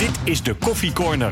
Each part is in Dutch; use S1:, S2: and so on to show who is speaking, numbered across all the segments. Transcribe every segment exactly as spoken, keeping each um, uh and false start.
S1: Dit is de Koffie Corner.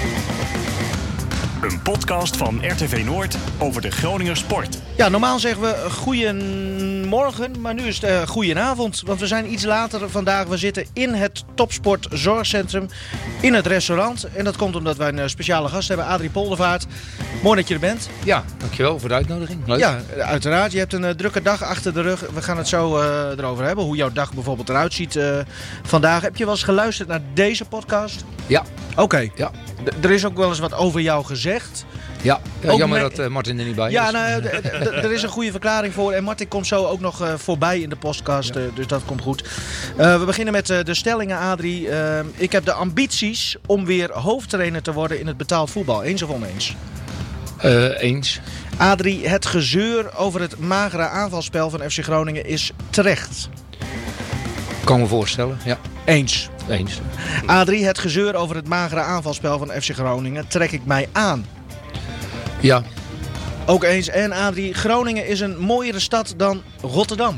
S1: Een podcast van R T V Noord over de Groninger sport.
S2: Ja, normaal zeggen we goeiemorgen, maar nu is het uh, goedenavond. Want we zijn iets later vandaag. We zitten in het Topsport Zorgcentrum, in het restaurant. En dat komt omdat wij een speciale gast hebben, Adrie Poldervaart. Mooi dat je er bent.
S3: Ja, dankjewel voor de uitnodiging. Leuk.
S2: Ja, uiteraard. Je hebt een uh, drukke dag achter de rug. We gaan het zo uh, erover hebben, hoe jouw dag bijvoorbeeld eruit ziet uh, vandaag. Heb je wel eens geluisterd naar deze podcast?
S3: Ja.
S2: Oké. Okay.
S3: Ja.
S2: D- er is ook wel eens wat over jou gezegd.
S3: Ja, ja jammer
S2: me-
S3: dat uh, Martin er niet bij is.
S2: Ja, nou, d- d- d- er is een goede verklaring voor. En Martin komt zo ook nog uh, voorbij in de podcast, ja. uh, dus dat komt goed. Uh, we beginnen met uh, de stellingen, Adrie. Uh, ik heb de ambities om weer hoofdtrainer te worden in het betaald voetbal. Eens of oneens?
S3: Uh, eens.
S2: Adrie, het gezeur over het magere aanvalspel van F C Groningen is terecht.
S3: Kan me voorstellen, ja.
S2: Eens.
S3: Eens.
S2: Adrie, het gezeur over het magere aanvalspel van F C Groningen trek ik mij aan.
S3: Ja.
S2: Ook eens. En Adrie, Groningen is een mooiere stad dan Rotterdam.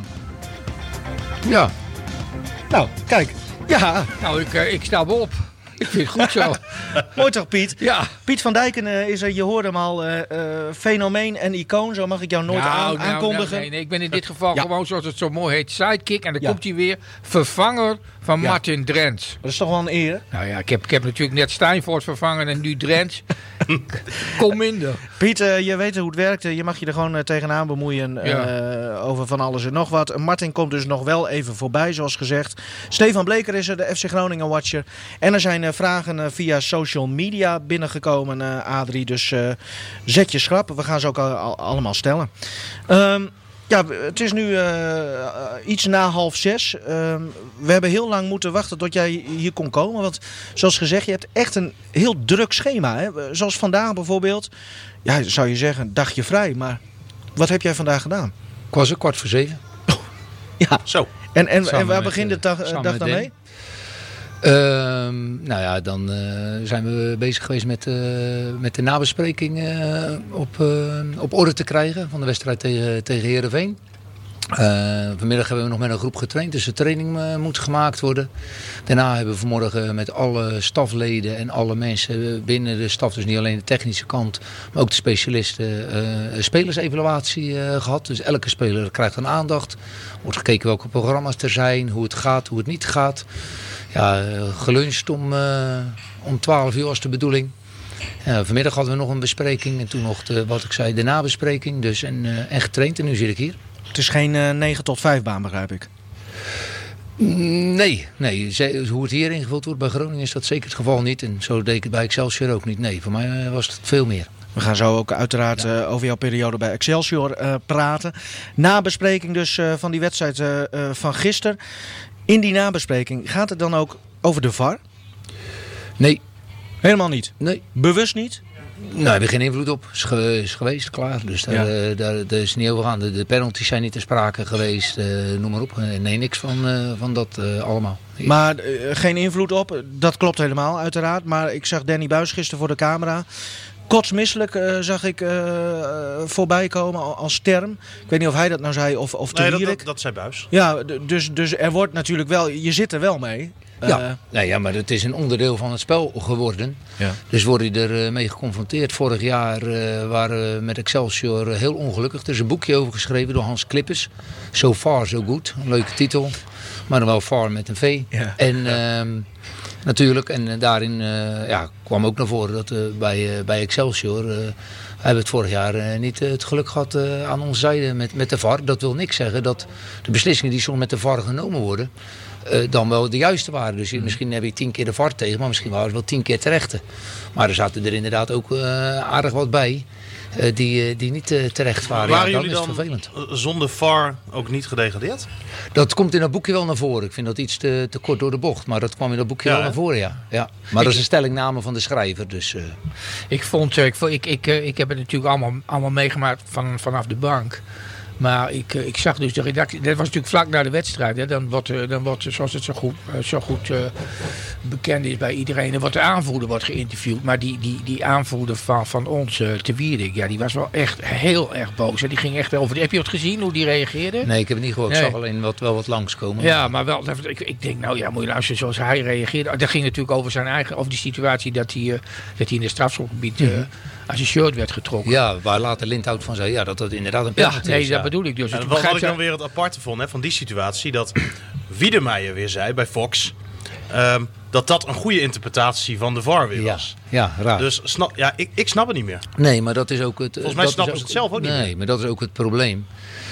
S3: Ja.
S2: Nou, kijk. Ja.
S3: Nou, ik, uh, ik sta wel op. Ik vind het goed zo.
S2: Mooi toch, Piet?
S3: Ja.
S2: Piet van Dijken uh, is er, je hoorde hem al, uh, uh, fenomeen en icoon. Zo mag ik jou nooit
S4: nou,
S2: aan,
S4: nou,
S2: aankondigen.
S4: Nou, nee, nee, ik ben in dit geval
S2: ja.
S4: gewoon, zoals het zo mooi heet, sidekick. En dan
S2: ja.
S4: komt hij weer, vervanger van
S2: ja.
S4: Martin Drents.
S2: Dat is toch wel een eer?
S4: Nou ja, ik heb, ik heb natuurlijk net Steinfort vervangen en nu Drents. Kom minder.
S2: Piet, uh, je weet hoe het werkt. Je mag je er gewoon uh, tegenaan bemoeien uh, ja. over van alles en nog wat. Martin komt dus nog wel even voorbij, zoals gezegd. Stefan Bleker is er, de F C Groningen watcher. En er zijn uh, vragen uh, via social media binnengekomen, uh, Adrie. Dus uh, zet je schrap. We gaan ze ook al, al, allemaal stellen. Um, Ja, het is nu uh, iets na half zes. Uh, we hebben heel lang moeten wachten tot jij hier kon komen. Want zoals gezegd, je hebt echt een heel druk schema. Hè? Zoals vandaag bijvoorbeeld. Ja, zou je zeggen, een dagje vrij. Maar wat heb jij vandaag gedaan?
S3: Ik was er kwart voor zeven.
S2: Oh, ja, zo. En, en, en waar
S3: met,
S2: begint de dag, uh, dag dan mee?
S3: Uh, nou ja, dan uh, zijn we bezig geweest met, uh, met de nabespreking uh, op, uh, op orde te krijgen van de wedstrijd tegen, tegen Heerenveen. Uh, vanmiddag hebben we nog met een groep getraind, dus de training uh, moet gemaakt worden. Daarna hebben we vanmorgen met alle stafleden en alle mensen binnen de staf, dus niet alleen de technische kant, maar ook de specialisten, uh, spelersevaluatie uh, gehad. Dus elke speler krijgt een aandacht. Wordt gekeken welke programma's er zijn, hoe het gaat, hoe het niet gaat. Ja, geluncht om, uh, om twaalf uur was de bedoeling. Ja, vanmiddag hadden we nog een bespreking en toen nog de, wat ik zei, de nabespreking. Dus en, uh, en getraind en nu zit ik hier.
S2: Het is geen uh, negen tot vijf baan, begrijp ik.
S3: Nee, nee, hoe het hier ingevuld wordt bij Groningen is dat zeker het geval niet. En zo deed ik het bij Excelsior ook niet. Nee, voor mij uh, was het veel meer.
S2: We gaan zo ook uiteraard ja. uh, over jouw periode bij Excelsior uh, praten. Nabespreking dus uh, van die wedstrijd uh, uh, van gisteren. In die nabespreking, gaat het dan ook over de V A R?
S3: Nee.
S2: Helemaal niet?
S3: Nee.
S2: Bewust niet?
S3: Nou, we hebben geen invloed op. Is, ge- is geweest, klaar. Dus daar, ja. uh, daar, daar is niet over gaan. De, de penalties zijn niet ter sprake geweest. Uh, noem maar op. Nee, niks van, uh, van dat uh, allemaal.
S2: Maar uh, geen invloed op? Dat klopt helemaal, uiteraard. Maar ik zag Danny Buis gisteren voor de camera. Kotsmisselijk uh, zag ik uh, uh, voorbij komen als term. Ik weet niet of hij dat nou zei of, of
S5: nee,
S2: te
S5: dat, dat, dat zei Buis.
S2: Ja, d- dus, dus er wordt natuurlijk wel... Je zit er wel mee.
S3: Ja,
S2: uh,
S3: nee, ja, maar het is een onderdeel van het spel geworden.
S2: Ja.
S3: Dus word je er uh, mee geconfronteerd. Vorig jaar uh, waren we met Excelsior uh, heel ongelukkig. Er is een boekje over geschreven door Hans Klippers. So Far, So Good. Een leuke titel. Maar dan wel Far met een V. Ja. En... Ja. Uh, Natuurlijk, en daarin uh, ja, kwam ook naar voren dat uh, bij, uh, bij Excelsior uh, hebben we het vorig jaar uh, niet uh, het geluk gehad uh, aan onze zijde met, met de V A R. Dat wil niks zeggen dat de beslissingen die soms met de V A R genomen worden, uh, dan wel de juiste waren. Dus mm. misschien heb je tien keer de V A R tegen, maar misschien waren het wel tien keer terechte. Maar er zaten er inderdaad ook uh, aardig wat bij. Uh, die, uh, die niet uh, terecht waren.
S5: Waren
S3: ja,
S5: jullie
S3: dan
S5: dan
S3: is het vervelend.
S5: Zonder V A R ook niet gedegradeerd?
S3: Dat komt in dat boekje wel naar voren. Ik vind dat iets te, te kort door de bocht. Maar dat kwam in dat boekje ja, wel naar voren, ja. ja. Maar ik, dat is een stellingname van de schrijver. Dus, uh...
S4: Ik vond, ik, ik, ik, ik heb het natuurlijk allemaal, allemaal meegemaakt van, vanaf de bank. Maar ik, ik zag dus de redactie, dat was natuurlijk vlak na de wedstrijd. Hè, dan wordt, dan wordt, zoals het zo goed, zo goed uh, bekend is bij iedereen, dan wordt de aanvoerder wordt geïnterviewd. Maar die, die, die aanvoerder van, van ons, uh, Te Wierik, ja, die was wel echt heel erg boos. Hè. Die ging echt over. Heb je het gezien hoe die reageerde?
S3: Nee, ik heb het niet gehoord. Ik
S4: Nee.
S3: zag alleen wat, wel wat langskomen.
S4: Ja, maar wel. Ik, ik denk, nou ja, moet je luisteren zoals hij reageerde. Dat ging natuurlijk over zijn eigen, over die situatie dat hij, uh, dat hij in het strafschopgebied uh,
S3: Mm-hmm.
S4: aan zijn shirt werd getrokken.
S3: Ja, waar later Lindhout van zei, ja, dat dat inderdaad een
S4: Ja,
S3: penalty
S4: nee,
S3: is.
S4: dat
S3: ja.
S4: bedoel ik dus.
S5: En
S4: Dus
S5: wat,
S4: begrijp
S5: wat ik
S4: je-
S5: dan weer het aparte vond hè, van die situatie, dat Wiedemeijer weer zei bij Fox, um, dat dat een goede interpretatie van de V A R weer
S3: Ja,
S5: was.
S3: ja, raar.
S5: Dus snap, ja, ik, ik snap het niet meer.
S3: Nee, maar dat is ook het...
S5: Volgens mij
S3: dat
S5: snappen
S3: is
S5: ze het zelf ook niet
S3: Nee,
S5: meer.
S3: maar dat is ook het probleem.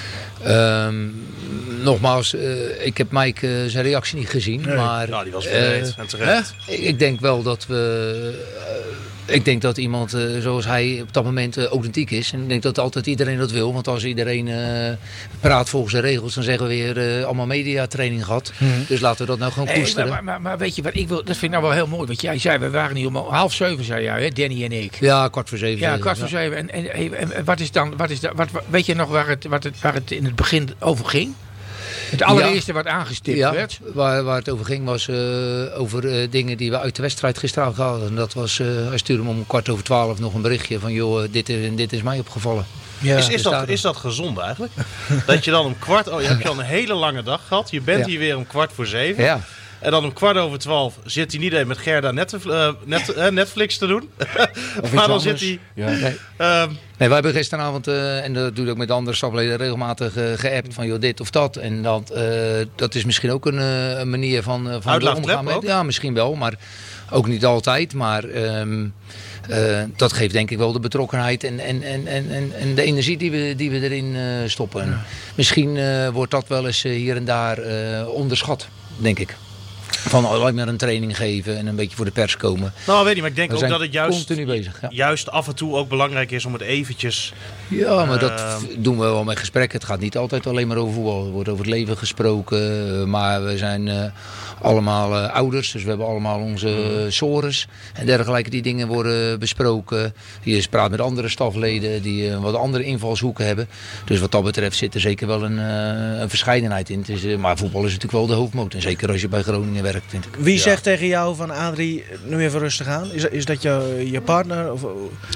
S3: Um, nogmaals, uh, ik heb Mike uh, zijn reactie niet gezien,
S2: Nee.
S3: maar...
S5: Nou, die was
S3: uh,
S5: bereid en terecht.
S3: hè? Ik denk wel dat we... Uh, ik denk dat iemand uh, zoals hij op dat moment uh, authentiek is. En ik denk dat altijd iedereen dat wil. Want als iedereen uh, praat volgens de regels, dan zeggen we weer uh, allemaal mediatraining gehad.
S2: Hmm.
S3: Dus laten we dat nou gewoon
S4: Hey,
S3: koesteren.
S4: maar, maar, maar weet je wat ik wil? Dat vind ik nou wel heel mooi. Want jij zei, we waren hier om half zeven, zei jij, hè, Danny en ik.
S3: Ja, kwart voor zeven.
S4: Ja, kwart voor zeven. En, en, en, en wat is dan, wat is dat, wat, weet je nog waar het, wat het, waar het in het begin over ging? Het allereerste wat aangestipt
S3: Ja,
S4: werd.
S3: waar, waar het over ging was uh, over uh, dingen die we uit de wedstrijd gisteravond hadden. En dat was, uh, hij stuurde me om kwart over twaalf nog een berichtje van joh, dit is, dit is mij opgevallen.
S2: Ja.
S5: is, is,
S3: dus
S5: dat,
S3: daar-
S5: is dat gezond eigenlijk? Dat je dan om kwart... Oh, je hebt je al een hele lange dag gehad. Je bent
S3: Ja.
S5: hier weer om kwart voor zeven.
S3: Ja,
S5: En dan om kwart over twaalf zit hij niet alleen met Gerda net, uh, net, uh, Netflix te doen. maar dan zit hij...
S2: Ja.
S3: nee.
S5: Um,
S3: Nee, wij hebben gisteravond, uh, en dat doe ik ook met de andere stafleden, regelmatig uh, geappt van joh, dit of dat. En dat, uh, dat is misschien ook een, uh, een manier van, uh, van
S5: Uitlaatklep
S3: omgaan met.
S5: ook?
S3: Ja, misschien wel, maar ook niet altijd. Maar um, uh, dat geeft denk ik wel de betrokkenheid en, en, en, en, en, en de energie die we, die we erin uh, stoppen. Ja. Misschien uh, wordt dat wel eens uh, hier en daar uh, onderschat, denk ik. Van alleen maar een training geven en een beetje voor de pers komen.
S5: nou, weet niet, maar ik denk
S3: We
S5: ook
S3: zijn
S5: dat het juist,
S3: continu bezig. Ja.
S5: juist af en toe ook belangrijk is om het eventjes...
S3: Ja, maar dat
S5: Ehm.
S3: doen we wel met gesprekken. Het gaat niet altijd alleen maar over voetbal. Er wordt over het leven gesproken. uh, Maar we zijn uh, allemaal uh, ouders. Dus we hebben allemaal onze uh, sores en dergelijke. Die dingen worden besproken. Je eens praat met andere stafleden die uh, wat andere invalshoeken hebben. Dus wat dat betreft zit er zeker wel een, uh, een verscheidenheid in. Het is, uh, maar voetbal is natuurlijk wel de hoofdmoot. En zeker als je bij Groningen werkt, vind ik.
S2: Wie
S5: Ja.
S2: zegt tegen jou van Adrie, nu even rustig aan? Is, is dat je, je partner? Of,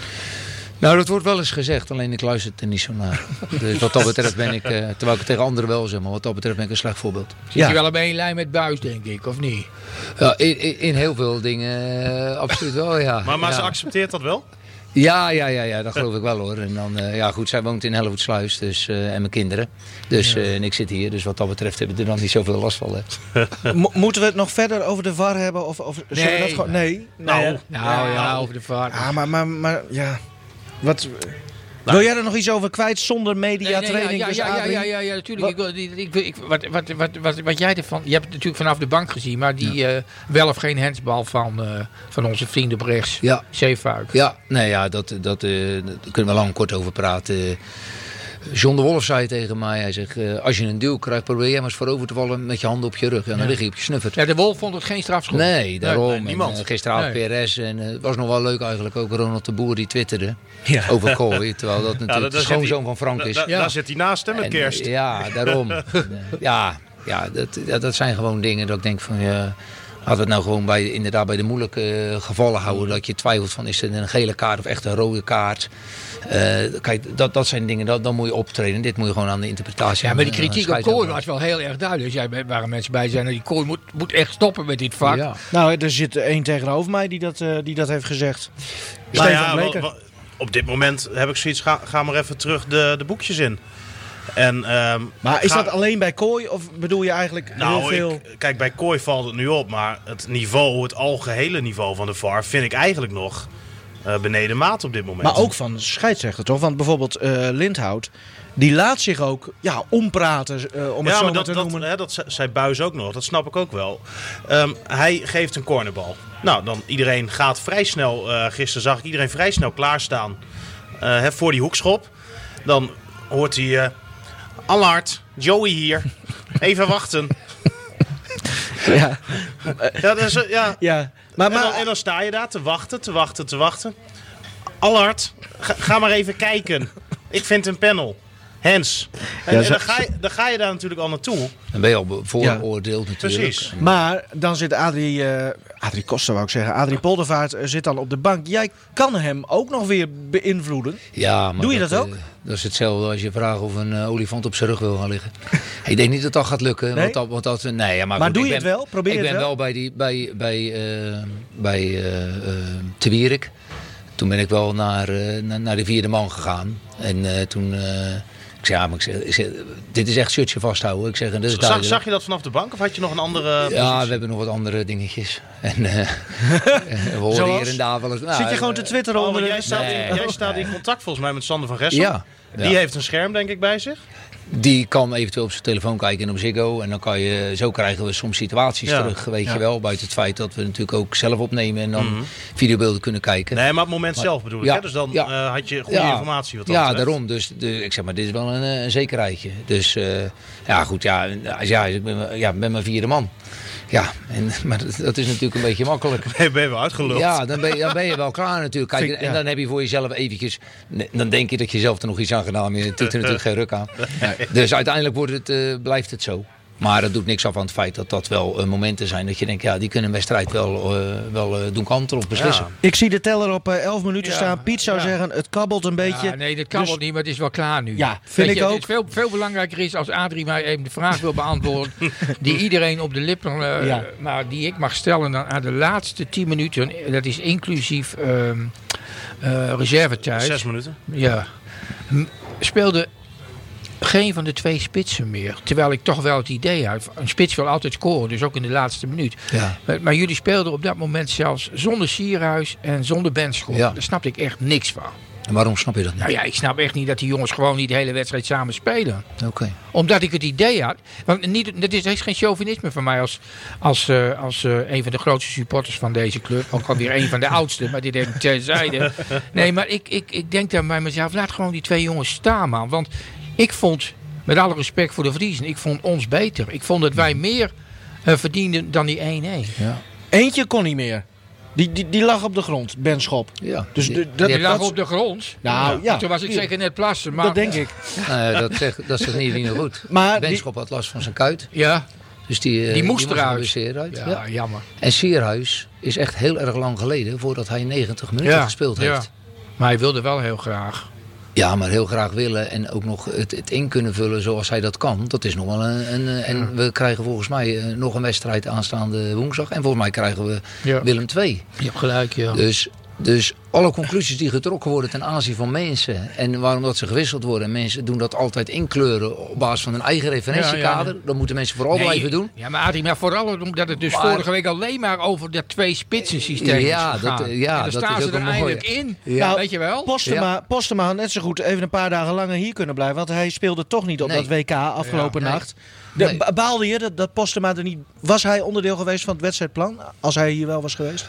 S3: Nou, dat wordt wel eens gezegd, alleen ik luister er niet zo naar. Dus wat dat betreft ben ik, uh, terwijl ik het tegen anderen wel zeg, maar wat dat betreft ben ik een slecht voorbeeld.
S4: Zit
S2: Ja.
S4: je wel op één lijn met Buis, denk ik, of niet?
S3: Ja, in, in, in heel veel dingen uh, absoluut wel, ja.
S5: Maar, maar
S3: ja.
S5: ze accepteert dat wel?
S3: Ja, ja, ja, ja, dat geloof ik wel hoor. En dan, uh, ja goed, zij woont in Hellevoetsluis dus, uh, en mijn kinderen. Dus, uh, en ik zit hier, dus wat dat betreft hebben we er dan niet zoveel last van. Hè.
S2: Mo- moeten we het nog verder over de V A R hebben? Of, of zullen we
S4: Nee.
S2: dat gewoon... Nee.
S5: Nou,
S2: nee, hè?
S4: Nou ja,
S5: Ja.
S4: over de vaart.
S2: Ah, maar, maar, maar ja. Wat... Wil jij er nog iets over kwijt zonder mediatraining?
S4: ja,
S2: dus
S4: ja, ja,
S2: Adrie?
S4: ja, ja, ja, natuurlijk. Ik wil, ik, ik, ik, wat, wat, wat, wat, wat jij ervan... Je hebt het natuurlijk vanaf de bank gezien, maar die ja. uh, wel of geen handsbal van, uh, van onze vriend op rechts.
S3: Ja.
S4: Zeefuik.
S3: Ja, nee, ja, dat, dat, uh, daar kunnen we lang kort over praten. John de Wolf zei tegen mij, hij zegt, uh, als je een duw krijgt, probeer jij maar eens voorover te vallen met je handen op je rug. En dan
S4: Ja.
S3: lig je op je snuffert.
S4: Ja, de Wolf vond het geen strafschop.
S3: Nee, daarom.
S5: nee, niemand.
S3: En, uh, gisteravond
S4: Nee.
S3: P R S en het uh, was nog wel leuk eigenlijk ook Ronald de Boer die twitterde
S2: Ja.
S3: over Kooi. Terwijl dat natuurlijk
S5: daar
S3: de
S5: zit
S3: schoonzoon
S5: hij-
S3: van Frank
S5: Da-
S3: is.
S5: da-
S4: Ja.
S5: Daar zit hij naast hem met
S3: En,
S5: kerst.
S3: Ja, daarom. ja, ja dat, dat, dat zijn gewoon dingen dat ik denk van... Ja, laten we het nou gewoon bij, inderdaad bij de moeilijke uh, gevallen houden. Dat je twijfelt van is het een gele kaart of echt een rode kaart. Uh, kijk, dat, dat zijn dingen, dat, dan moet je optreden. Dit moet je gewoon aan de interpretatie.
S4: Ja, maar die
S3: aan de
S4: kritiek op
S3: scheidsrechter
S4: Kooi was wel heel erg duidelijk. Dus jij waren mensen bij zijn, die Kooi moet, moet echt stoppen met dit vak.
S3: Ja.
S2: Nou, er zit één tegenover mij die dat, uh, die dat heeft gezegd.
S5: Nou
S2: Stefan
S5: ja,
S2: Bleker.
S5: wa- wa- op dit moment heb ik zoiets, ga, ga maar even terug de, de boekjes in. En, ehm,
S2: Maar is
S5: ga-
S2: dat alleen bij Kooi of bedoel je eigenlijk heel
S5: Nou,
S2: veel...
S5: ik, kijk, bij Kooi valt het nu op, maar het niveau, het algehele niveau van de V A R vind ik eigenlijk nog uh, beneden maat op dit moment.
S2: Maar ook van scheidsrechter, toch? Want bijvoorbeeld uh, Lindhout, die laat zich ook ja, ompraten, uh, om het
S5: ja,
S2: zo
S5: maar
S2: maar
S5: dat,
S2: te
S5: dat,
S2: noemen.
S5: hè, dat ze- zei Buis ook nog, dat snap ik ook wel. Um, hij geeft een cornerbal. Nou, dan iedereen gaat vrij snel, uh, gisteren zag ik iedereen vrij snel klaarstaan uh, hè, voor die hoekschop. Dan hoort hij, uh, Allard, Joey hier, even wachten.
S2: Ja,
S5: Ja, dat is, uh, ja.
S2: ja. Maar,
S5: En, dan,
S2: maar,
S5: en dan sta je daar te wachten, te wachten, te wachten. Allard, ga, ga maar even kijken. Ik vind een panel. Hens. En,
S2: Ja,
S5: en
S2: zo-
S5: dan, ga je, dan ga je daar natuurlijk al naartoe.
S3: Dan ben je al be- vooroordeeld natuurlijk.
S5: Precies.
S2: Maar dan zit Adrie, uh, Adrie Koster wou ik zeggen, Adrie Poldervaart uh, zit dan op de bank. Jij kan hem ook nog weer beïnvloeden.
S3: Ja, maar
S2: Doe je dat
S3: eh,
S2: ook?
S3: dat is hetzelfde als je vraagt of een uh, olifant op zijn rug wil gaan liggen. Ik denk niet dat dat gaat lukken.
S2: Nee?
S3: Want dat, want dat, nee, ja, maar
S2: Maar
S3: goed,
S2: doe
S3: ik
S2: je
S3: ben,
S2: het wel? Probeer
S3: ik
S2: je het
S3: ben
S2: wel?
S3: wel bij, die, bij, bij, uh, bij uh, uh, Te Wierik. Toen ben ik wel naar, uh, naar, naar de vierde man gegaan. En uh, toen... Uh, ik zei, ja, maar ik zeg, ik zeg, dit is echt shirtje vasthouden. Ik zeg, en dat is
S5: Zag,
S3: duidelijk.
S5: zag je dat vanaf de bank of had je nog een andere
S3: Ja,
S5: positie?
S3: we hebben nog wat andere dingetjes. En uh, we horen
S2: Zoals?
S3: hier en daar wel eens... Nou,
S2: Zit je gewoon te twitteren
S5: Oh,
S2: onder
S5: want
S2: de...
S5: jij, staat
S3: Nee.
S5: in, jij staat in contact volgens mij met Sander van Gessel.
S3: Ja.
S5: Die
S3: Ja.
S5: heeft een scherm denk ik bij zich.
S3: Die kan eventueel op zijn telefoon kijken en op Ziggo. En dan kan je, zo krijgen we soms situaties
S5: Ja.
S3: terug, weet
S2: Ja.
S3: je wel. Buiten het feit dat we natuurlijk ook zelf opnemen en dan
S5: Mhm.
S3: videobeelden kunnen kijken.
S5: Nee, maar op het moment zelf bedoel ik.
S3: ja,
S5: Hè? Dus dan
S3: ja.
S5: uh, had je goede
S3: Ja.
S5: informatie wat dat
S3: Ja,
S5: betreft.
S3: daarom. Dus de, ik zeg maar, dit is wel een, eh, een zekerheidje. Dus uh, ja, goed. Ja, ja, ik ben, ja, ben maar vierde man. Ja, en, maar dat, dat is natuurlijk een beetje makkelijk.
S5: Nee, ben je wel uitgeluld.
S3: Ja, dan ben, je, dan ben je wel klaar natuurlijk. Kijk,
S2: Vind ik,
S3: en
S2: ja.
S3: dan heb je voor jezelf eventjes... Dan denk je dat je zelf er nog iets aan gedaan hebt. Het doet er natuurlijk geen ruk aan. Dus uiteindelijk wordt het, uh, blijft het zo. Maar dat doet niks af aan het feit dat dat wel uh, momenten zijn. Dat je denkt, ja, die kunnen een wedstrijd wel, uh, wel uh, doen kantelen of beslissen.
S5: Ja.
S2: Ik zie de teller op uh, elf minuten
S4: Ja.
S2: staan. Piet zou
S4: Ja.
S2: zeggen, het kabbelt een beetje.
S4: Ja, nee, dat kan
S2: Dus-
S4: wel niet, maar het is wel klaar nu.
S2: Ja, vind
S4: Weet
S2: ik
S4: je,
S2: ook.
S4: Het is veel, veel belangrijker is als Adrie mij even de vraag wil beantwoorden. die iedereen op de lippen, uh,
S2: Ja.
S4: maar die ik mag stellen dan aan de laatste tien minuten. Dat is inclusief uh, uh, reservetijd.
S5: Zes minuten.
S4: Ja. M- Speelde geen van de twee spitsen meer. Terwijl ik toch wel het idee had. Een spits wil altijd scoren, dus ook in de laatste minuut.
S3: Ja.
S4: Maar, maar jullie speelden op dat moment zelfs zonder Sierhuis en zonder Benschop.
S3: Ja.
S4: Daar snapte ik echt niks van.
S3: En waarom snap je dat niet?
S4: Nou ja, ik snap echt niet dat die jongens gewoon niet de hele wedstrijd samen spelen.
S3: Oké.
S4: Omdat ik het idee had. Want niet, dat is, dat is geen chauvinisme van mij als, als, uh, als uh, een van de grootste supporters van deze club. Ook alweer een van de oudste, maar dit even terzijde. Nee, maar ik, ik, ik denk dan bij mezelf, laat gewoon die twee jongens staan, man. Want ik vond, met alle respect voor de Vriezen, ik vond ons beter. Ik vond dat wij meer uh, verdienden dan die één-één.
S3: Ja.
S2: Eentje kon niet meer. Die, die, die lag op de grond, Ben Schop.
S3: Ja.
S2: Dus
S3: Die-
S2: de, dat,
S4: Die lag
S2: dat-
S4: op de grond.
S2: Nou, ja.
S4: Toen was ik
S2: Ja.
S4: zeker net plassen. Maar,
S2: dat denk ik.
S3: Nou, dat zegt, dat zegt niet iedereen goed.
S2: Maar die-
S3: Benschop had last van zijn kuit.
S4: Ja,
S3: Dus die, eh,
S4: die moest eruit.
S3: geblesseerd uit.
S4: Ja,
S3: Ja.
S4: jammer.
S3: En Sierhuis is echt heel erg lang geleden voordat hij negentig minuten
S4: Ja,
S3: gespeeld
S4: ja.
S3: heeft.
S4: Maar hij wilde wel heel graag.
S3: Ja, maar heel graag willen en ook nog het, het in kunnen vullen zoals hij dat kan. Dat is nog wel een... een en we krijgen volgens mij eh, nog een wedstrijd aanstaande woensdag. En volgens mij krijgen we
S4: Ja.
S3: Willem twee.
S4: Je hebt gelijk, ja.
S3: Dus, dus alle conclusies die getrokken worden ten aanzien van mensen. En waarom dat ze gewisseld worden. Mensen doen dat altijd inkleuren op basis van hun eigen referentiekader.
S4: Ja, ja.
S3: Dat moeten mensen vooral
S4: Nee,
S3: blijven doen.
S4: Ja, maar Adrie, maar vooral omdat het dus
S3: Maar-
S4: vorige week alleen maar over dat twee spitsen systeem
S3: Ja,
S4: is gegaan.
S3: dat- ja,
S4: en dan
S3: dat
S4: staan
S3: is
S4: ze
S3: ook
S4: er
S3: een mooie.
S4: eindelijk in.
S3: Ja.
S4: Nou, weet je wel?
S2: Postema, Postema had net zo goed even een paar dagen langer hier kunnen blijven. Want hij speelde toch niet op
S3: Nee.
S2: dat W K afgelopen
S3: Ja, nee.
S2: nacht. De,
S3: Nee.
S2: ba- Baalde je dat, dat Postema er niet... Was hij onderdeel geweest van het wedstrijdplan? Als hij hier wel was geweest?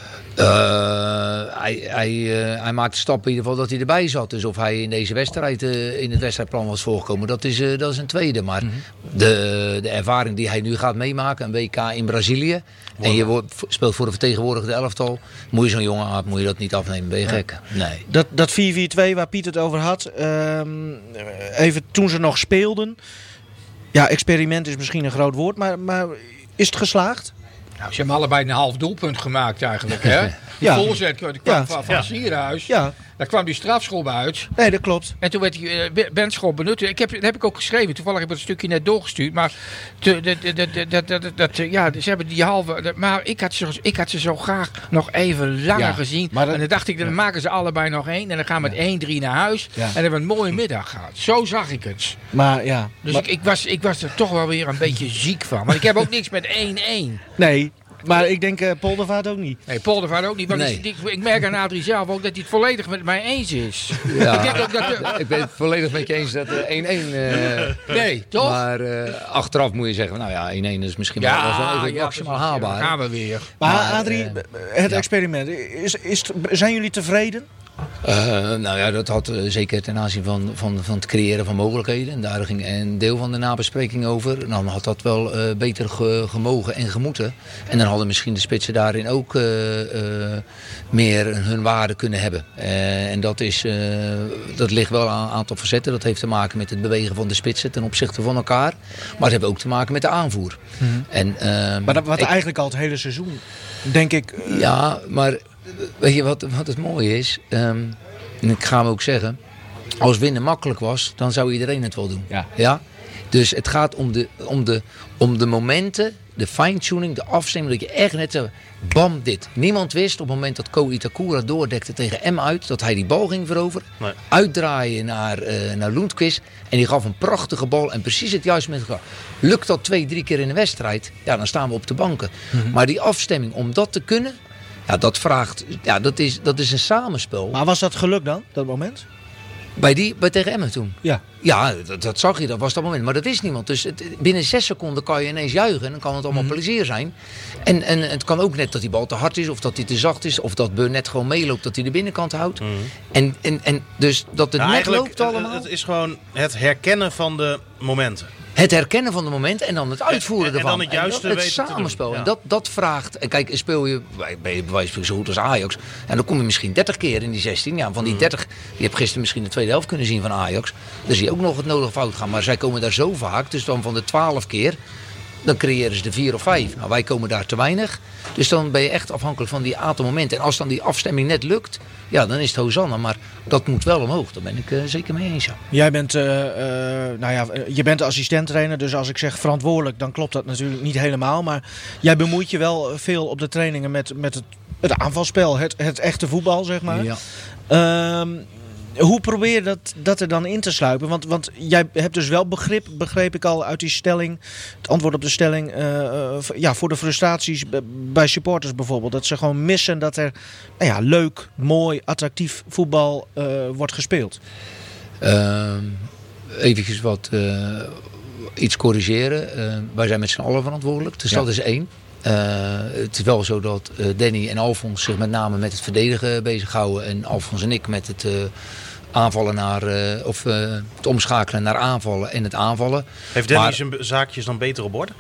S3: Uh, hij, hij, uh, hij maakte stappen in ieder geval dat hij erbij zat. Dus of hij in deze wedstrijd uh, in het wedstrijdplan was voorgekomen, dat is, uh, dat is een tweede. Maar
S2: Mhm.
S3: de, de ervaring die hij nu gaat meemaken, een W K in Brazilië. En je wordt, speelt voor een vertegenwoordigde elftal. Moet je zo'n jongen aan, moet je dat niet afnemen, ben je gek? Nee.
S2: Dat, dat vier vier twee waar Piet het over had. ehm, even toen ze nog speelden. Ja, experiment is misschien een groot woord. Maar, maar is het geslaagd?
S4: Nou, ze hebben allebei een half doelpunt gemaakt eigenlijk. Hè? Die
S2: Ja.
S4: voorzet kwam
S2: Ja.
S4: van, van
S5: Ja.
S4: Sierhuis.
S2: Ja,
S4: Daar kwam die strafschop uit.
S2: nee, dat klopt.
S4: En toen werd die uh, Benschop benut. Ik heb, dat heb ik ook geschreven. Toevallig heb ik het stukje net doorgestuurd. Maar te, de, de, de, de, de, de, dat, uh, ja, ze hebben die halve... de- maar ik had, ze, ik had ze zo graag nog even langer
S2: Ja,
S4: gezien.
S2: maar dat-
S4: en dan dacht ik, dan maken ze allebei nog één. En dan gaan we met één drie naar huis.
S2: Ja.
S4: En dan hebben we een mooie middag gehad. Zo zag ik het.
S2: Maar ja.
S4: Dus
S2: maar-
S4: ik, ik, was, ik was er toch wel weer een beetje ziek van. Want ik heb ook niks met één-één.
S2: Nee, maar ik denk uh, Poldervaart ook niet.
S4: Nee, Poldervaart ook niet. Maar
S3: Nee.
S4: ik, ik, ik merk aan Adrie zelf ook dat hij het volledig met mij eens is.
S3: Ja.
S4: Ik denk ook dat...
S3: Ik ben het volledig met je eens dat er één-één... Uh,
S4: Nee, toch?
S3: maar uh, achteraf moet je zeggen, nou ja, één-één is misschien wel,
S4: Ja,
S3: wel even
S4: ja,
S3: maximaal
S4: precies. Ja,
S3: haalbaar.
S4: dan gaan we weer.
S2: Maar,
S3: Maar,
S2: Adrie,
S3: eh,
S2: het
S3: ja.
S2: experiment. Is, is, het- zijn jullie tevreden?
S3: Uh, nou ja, dat had uh, zeker ten aanzien van, van, van het creëren van mogelijkheden. En daar ging een deel van de nabespreking over. En dan had dat wel uh, beter ge, gemogen en gemoeten. En dan hadden misschien de spitsen daarin ook uh, uh, meer hun waarde kunnen hebben. Uh, en dat, is, uh, dat ligt wel aan een aantal facetten. Dat heeft te maken met het bewegen van de spitsen ten opzichte van elkaar. Maar het heeft ook te maken met de aanvoer. Mm-hmm. En, uh,
S2: maar dat wat
S3: ik, eigenlijk
S2: al het hele seizoen, denk ik... Uh...
S3: Ja, maar weet je wat, wat het mooie is? Um, en ik ga hem ook zeggen. Als winnen makkelijk was, dan zou iedereen het wel doen. Ja. Ja? Dus het gaat om de, om, de, om de momenten, de fine-tuning, de afstemming. Dat je echt net zo, bam, dit. Niemand wist op het moment dat Ko Itakura doordekte tegen M uit, dat hij die bal ging veroveren. Nee. Uitdraaien naar, uh, naar Lundqvist. En die gaf een prachtige bal en precies het juiste moment. Lukt dat twee, drie keer in de wedstrijd, ja, dan staan we op de banken. Mm-hmm. Maar die afstemming, om dat te kunnen, ja, dat vraagt, ja, dat is, dat is een samenspel.
S2: Maar was dat geluk dan, dat moment?
S3: Bij die, bij tegen Emmen toen?
S2: Ja.
S3: Ja, dat, dat zag je, dat was dat moment. Maar dat wist niemand. Dus het, binnen zes seconden kan je ineens juichen. En dan kan het allemaal mm. plezier zijn. En, en het kan ook net dat die bal te hard is. Of dat hij te zacht is. Of dat Beur net gewoon meeloopt. Dat hij de binnenkant houdt. Mm. En, en, en dus dat het nou, net loopt allemaal.
S5: Het is gewoon het herkennen van de momenten.
S3: Het herkennen van de moment en dan het uitvoeren
S5: en, en
S3: ervan.
S5: En dan het juiste
S3: en dat, het samenspel. Ja. En dat, dat vraagt... En kijk, speel je bij, bij wijze van zo goed als Ajax. En dan kom je misschien dertig keer in die zestien. Ja, van die dertig... Je hebt gisteren misschien de tweede helft kunnen zien van Ajax. Dan zie je ook nog het nodige fout gaan. Maar zij komen daar zo vaak. Dus dan van de twaalf keer... Dan creëren ze de vier of vijf. Nou, wij komen daar te weinig. Dus dan ben je echt afhankelijk van die aantal momenten. En als dan die afstemming net lukt, ja, dan is het Hosanna. Maar dat moet wel omhoog. Daar ben ik uh, zeker mee eens. Ja.
S2: Jij bent, uh, uh, nou ja, je bent assistent-trainer. Dus als ik zeg verantwoordelijk, dan klopt dat natuurlijk niet helemaal. Maar jij bemoeit je wel veel op de trainingen met, met het, het aanvalspel. Het, het echte voetbal, zeg maar. Ja. Um, Hoe probeer je dat, dat er dan in te sluipen? Want, want jij hebt dus wel begrip, begreep ik al uit die stelling, het antwoord op de stelling, uh, uh, ja, voor de frustraties bij supporters bijvoorbeeld. Dat ze gewoon missen dat er nou ja, leuk, mooi, attractief voetbal uh, wordt gespeeld.
S3: Uh, Even wat uh, iets corrigeren. Uh, wij zijn met z'n allen verantwoordelijk, dus ja. Dat is één. Uh, het is wel zo dat uh, Danny en Alfons zich met name met het verdedigen bezighouden. En Alfons en ik met het uh, aanvallen naar, uh, of uh, het omschakelen naar aanvallen en het aanvallen.
S5: Heeft Danny maar, zijn zaakjes dan beter op orde?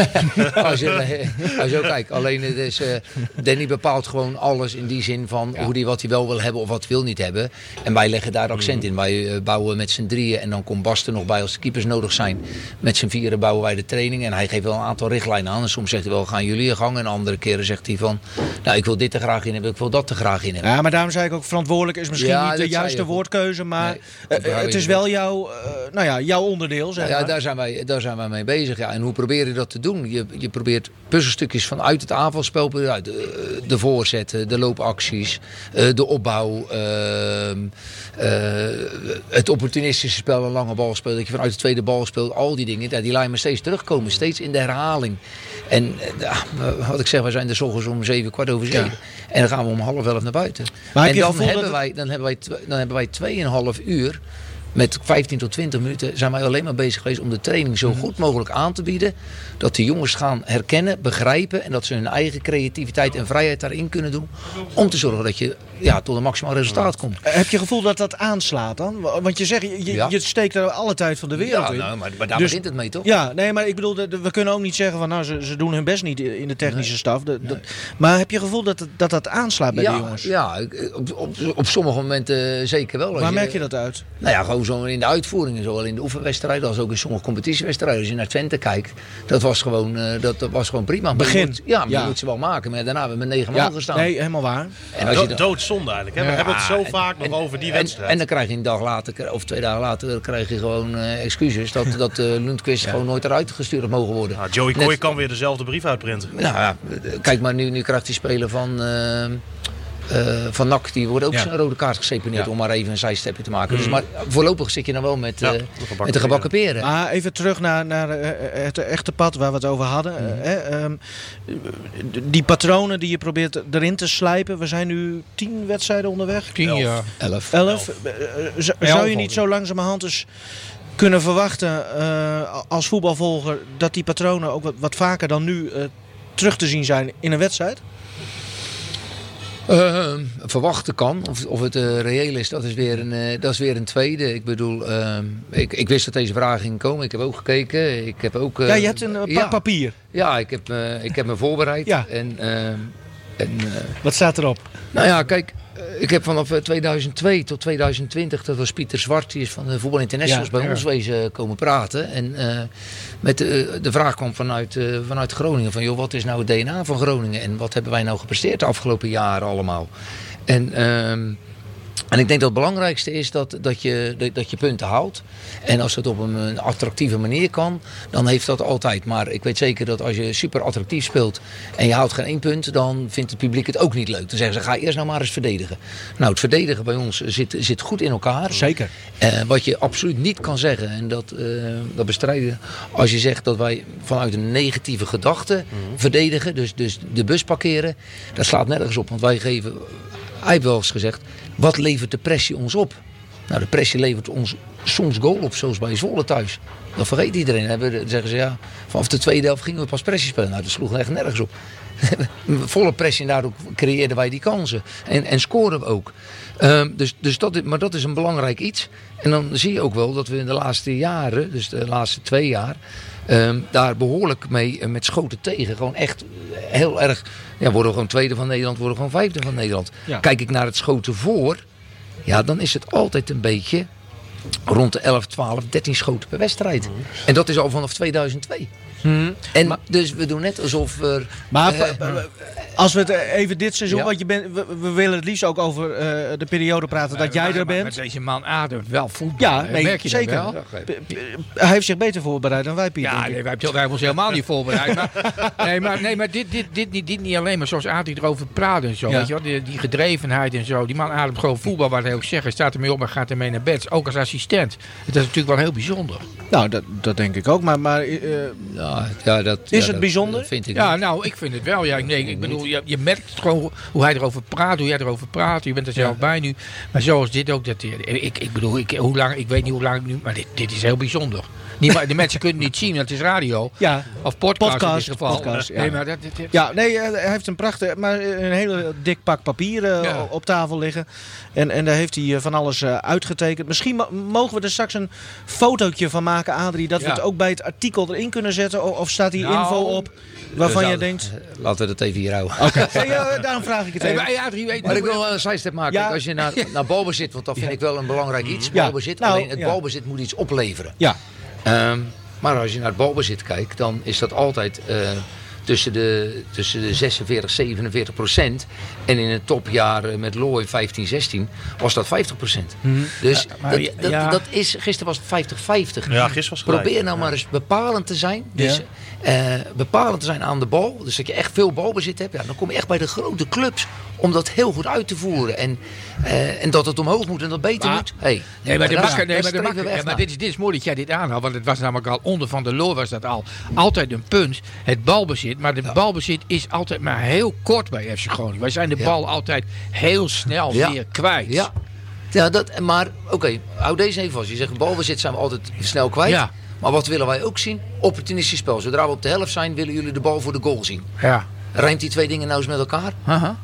S3: als, je, als je ook kijkt, alleen het is, uh, Danny bepaalt gewoon alles in die zin van ja. hoe die, wat hij wel wil hebben of wat hij wil niet hebben. En wij leggen daar accent in. Wij uh, bouwen met z'n drieën en dan komt Bas er nog bij als de keepers nodig zijn. Met z'n vieren bouwen wij de training en hij geeft wel een aantal richtlijnen aan. En soms zegt hij wel, gaan jullie je gang? En andere keren zegt hij van, nou ik wil dit er graag in hebben, ik wil dat er graag in hebben.
S2: Ja, maar daarom zei ik ook, verantwoordelijk is misschien ja, niet de juiste woordkeuze, maar nee, uh, het is wel jouw, uh, nou ja, jouw onderdeel. Zeg
S3: ja,
S2: maar.
S3: daar, zijn wij, daar zijn wij mee bezig. Ja. En hoe probeer je dat te doen? Je, je probeert puzzelstukjes vanuit het aanvalspel, de, de voorzetten, de loopacties, de opbouw, uh, uh, het opportunistische spel, een lange bal spelen, dat je vanuit de tweede bal speelt, al die dingen, ja, die laten me steeds terugkomen, steeds in de herhaling. En uh, wat ik zeg, wij zijn er 's ochtends om zeven, kwart over zeven. Ja. En dan gaan we om half elf naar buiten. Maar en dan hebben, wij, dan, hebben wij, dan hebben wij tweeënhalf uur. Met vijftien tot twintig minuten zijn wij alleen maar bezig geweest om de training zo goed mogelijk aan te bieden. Dat de jongens gaan herkennen, begrijpen en dat ze hun eigen creativiteit en vrijheid daarin kunnen doen. Om te zorgen dat je ja, tot een maximaal resultaat komt.
S2: Heb je het gevoel dat dat aanslaat dan? Want je zegt, je, ja. je steekt er alle tijd van de wereld
S3: ja,
S2: in.
S3: Nou, maar, maar daar
S2: dus,
S3: begint het mee toch?
S2: Ja, nee, maar ik bedoel, we kunnen ook niet zeggen van nou ze, ze doen hun best niet in de technische nee. staf. De, nee. de, maar heb je het gevoel dat het, dat, dat aanslaat bij
S3: ja,
S2: de jongens?
S3: Ja, op, op, op sommige momenten zeker wel.
S2: Waar je, merk je dat uit?
S3: Nou ja, gewoon zo in de uitvoeringen, zowel in de oefenwedstrijden als ook in sommige competitiewedstrijden. Als je naar Twente kijkt, dat was gewoon, uh, dat, dat was gewoon prima.
S2: Begin.
S3: Moet, ja, maar ja. je moet ze wel maken. Maar daarna hebben we met negen man
S2: ja,
S3: gestaan.
S2: Nee, helemaal waar.
S5: En als je dan... Doodzonde eigenlijk. Hè? Ja. We hebben het zo en, vaak en, nog over die
S3: en,
S5: wedstrijd.
S3: En dan krijg je een dag later, of twee dagen later, krijg je gewoon uh, excuses dat, dat uh, Lundqvist ja. gewoon nooit eruit gestuurd mogen worden.
S5: Nou, Joey Kooi kan weer dezelfde brief uitprinten.
S3: Nou ja, kijk maar, nu, nu krijgt die speler van... Uh, Uh, van N A C, die wordt ook ja. zijn rode kaart geseponeerd ja. om maar even een zijstepje te maken. Mm. Dus, maar voorlopig zit je dan wel met, uh, ja, de met de gebakken peren.
S2: Ah, even terug naar, naar uh, het echte pad waar we het over hadden. Mm. Uh, uh, um, die patronen die je probeert erin te slijpen. We zijn nu tien wedstrijden onderweg.
S4: Tien,
S2: Elf.
S4: ja.
S3: Elf.
S2: Elf. Uh, z- zou je niet zo langzamerhand eens kunnen verwachten uh, als voetbalvolger dat die patronen ook wat, wat vaker dan nu uh, terug te zien zijn in een wedstrijd?
S3: Uh, verwachten kan. Of, of het uh, reëel is, dat is, weer een, uh, dat is weer een tweede. Ik bedoel, uh, ik, ik wist dat deze vraag ging komen. Ik heb ook gekeken. Ik heb ook, uh,
S2: ja, je hebt een uh, pa-
S3: ja,
S2: papier.
S3: Ja, ik heb, uh, ik heb me voorbereid.
S2: Ja.
S3: En, uh, en, uh,
S2: Wat staat erop?
S3: Nou ja, kijk. Ik heb vanaf tweeduizend twee tot tweeduizend twintig, dat was Pieter Zwart, die is van de Voetbal Internationals, ja, bij ja. ons wezen komen praten. En uh, met de, de vraag kwam vanuit, uh, vanuit Groningen van, joh, wat is nou het D N A van Groningen en wat hebben wij nou gepresteerd de afgelopen jaren allemaal? En, uh, en ik denk dat het belangrijkste is dat, dat, je, dat, dat je punten houdt. En als het op een, een attractieve manier kan, dan heeft dat altijd. Maar ik weet zeker dat als je super attractief speelt en je houdt geen één punt, dan vindt het publiek het ook niet leuk. Dan zeggen ze, ga eerst nou maar eens verdedigen. Nou, het verdedigen bij ons zit, zit goed in elkaar.
S2: Zeker.
S3: Uh, wat je absoluut niet kan zeggen, en dat, uh, dat bestrijden, als je zegt dat wij vanuit een negatieve gedachte mm-hmm. verdedigen, dus, dus de bus parkeren, dat slaat nergens op. Want wij geven, hij heeft wel eens gezegd, wat levert de pressie ons op? Nou, de pressie levert ons soms goal op, zoals bij Zwolle thuis. Dat vergeet iedereen. Dan zeggen ze, ja, vanaf de tweede helft gingen we pas pressie spelen. Nou, dat sloeg echt nergens op. Volle pressie en daardoor creëerden wij die kansen. En, en scoren we ook. Um, dus, dus dat, maar dat is een belangrijk iets. En dan zie je ook wel dat we in de laatste jaren, dus de laatste twee jaar, um, daar behoorlijk mee uh, met schoten tegen. Gewoon echt heel erg, ja, worden we gewoon tweede van Nederland, worden we gewoon vijfde van Nederland. Ja. Kijk ik naar het schoten voor, ja, dan is het altijd een beetje rond de elf, twaalf, dertien schoten per wedstrijd. Mm. En dat is al vanaf tweeduizend twee. Hmm. En maar, dus we doen net alsof we...
S2: Maar uh, als we het even dit seizoen... Ja. Want je bent, we, we willen het liefst ook over uh, de periode praten dat uh, jij maar, er bent.
S4: Maar deze man ademt wel voetbal.
S2: Ja, nee, merk je zeker. Wel? Hij heeft zich beter voorbereid dan wij, Pieter.
S4: Ja, nee, wij hebben ons helemaal niet voorbereid. Maar, nee, maar, nee, maar dit, dit, dit, dit, dit niet alleen. Maar zoals Adrie erover praat en zo. Ja. Weet je wel, die, die gedrevenheid en zo. Die man ademt gewoon voetbal. Wat hij ook zegt. Hij staat ermee op en gaat ermee naar bed. Ook als assistent. Dat is natuurlijk wel heel bijzonder.
S2: Nou, dat, dat denk ik ook. Maar... maar uh,
S3: ja, ja, dat,
S2: is
S3: ja,
S2: het
S3: dat,
S2: bijzonder?
S3: Dat vind ik
S4: ja,
S3: niet.
S4: nou, ik vind het wel. Ja, nee, ik bedoel, je, je merkt gewoon hoe hij erover praat, hoe jij erover praat. Je bent er zelf ja. bij nu. Maar zoals dit ook. Dat, ik, ik bedoel, ik, hoe lang, ik weet niet hoe lang ik nu... Maar dit, dit is heel bijzonder. Niet, de mensen kunnen het niet zien, dat is radio. Ja. Of podcast, podcast in dit geval.
S2: Podcast, ja.
S4: Nee, maar dat, dat, dat.
S2: ja, nee, hij heeft een prachtig, maar een hele dik pak papier uh, ja. op tafel liggen. En, en daar heeft hij van alles uh, uitgetekend. Misschien mo- mogen we er straks een fotootje van maken, Adrie. Dat ja. we het ook bij het artikel erin kunnen zetten. Of, of staat hier nou, info op waarvan
S3: zou,
S2: je denkt...
S3: Laten we dat even hier houden.
S2: Oké, okay. ja, daarom vraag ik het even.
S4: Hey, Adrie, weet
S3: maar ik wil wel een sidestep maken. Ja. Als je naar, naar balbezit, want dat vind ja. ik wel een belangrijk iets. Ja. Balbezit, nou, alleen het ja. balbezit moet iets opleveren.
S2: Ja.
S3: Um, maar als je naar het balbezit kijkt, dan is dat altijd uh, tussen, de, tussen de zesenveertig, zevenenveertig procent. En in het topjaar met Looy vijftien, zestien was dat vijftig procent. Hmm. Dus ja, maar, dat, dat, ja. dat is, gisteren was het vijftig vijftig.
S5: Ja, gisteren was het
S3: Probeer
S5: gelijk.
S3: nou
S5: ja.
S3: maar eens bepalend te zijn. Dus ja. uh, bepalend te zijn aan de bal. Dus dat je echt veel balbezit hebt. Ja, dan kom je echt bij de grote clubs om dat heel goed uit te voeren. En, uh, en dat het omhoog moet en dat beter maar, moet. Hey,
S4: nee, maar, de makker, nee, maar, de makker, ja, maar dit, is, dit is mooi dat jij dit aanhaalt. Want het was namelijk al onder Van der Looy was dat al altijd een punt. Het balbezit. Maar de ja. balbezit is altijd maar heel kort bij F C Groningen. Wij zijn de bal ja. altijd heel snel ja. weer kwijt.
S3: Ja, ja dat, maar oké, okay, hou deze even vast. Je zegt balbezit zijn we altijd snel kwijt. Ja. Maar wat willen wij ook zien? Opportunistisch spel. Zodra we op de helft zijn, willen jullie de bal voor de goal zien.
S4: Ja.
S3: Rijmt die twee dingen nou eens met elkaar?
S4: Aha.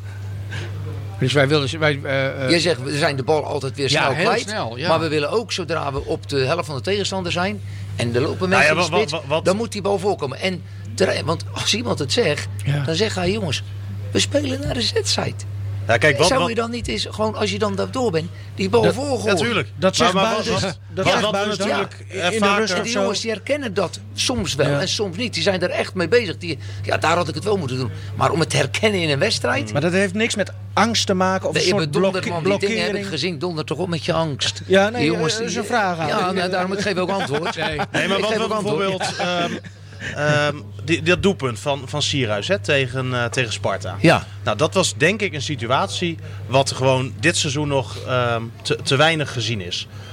S4: Dus wij willen... Wij, uh, uh,
S3: Jij zegt, we zijn de bal altijd weer snel
S4: ja, heel
S3: kwijt.
S4: Snel, ja.
S3: Maar we willen ook, zodra we op de helft van de tegenstander zijn... en er lopen mensen
S5: nou ja,
S3: in de spits,
S5: wat, wat,
S3: dan moet die bal voorkomen. En ter, want als iemand het zegt, ja. dan zegt hij... jongens, we spelen naar de Z-site.
S5: Ja, kijk, wat,
S3: Zou
S5: wat,
S3: je dan niet eens, gewoon als je dan daardoor bent, die bal voorgooien?
S5: Natuurlijk.
S2: Dat zegt
S5: maar, maar,
S2: buiten.
S5: wat,
S2: Dat
S5: wat,
S2: zegt
S5: wat
S2: buiten
S5: natuurlijk
S3: ja,
S5: in
S3: de rust. En die jongens die herkennen dat soms wel ja. en soms niet. Die zijn er echt mee bezig. Die, ja, daar had ik het wel moeten doen. Maar om het te herkennen in een wedstrijd...
S2: Maar dat heeft niks met angst te maken of nee, een soort blok- man, blokkering.
S3: Die dingen heb ik gezien. Donder toch op met je angst.
S2: Ja, nee,
S3: die jongens,
S2: dat is een vraag aan.
S3: Ja, nou, daarom ik geef ook antwoord.
S5: Nee, nee maar wat we bijvoorbeeld... Um, Um, die, dat doelpunt van, van Sierhuis hè, tegen, uh, tegen Sparta.
S3: Ja.
S5: Nou, dat was denk ik een situatie wat gewoon dit seizoen nog um, te, te weinig gezien is.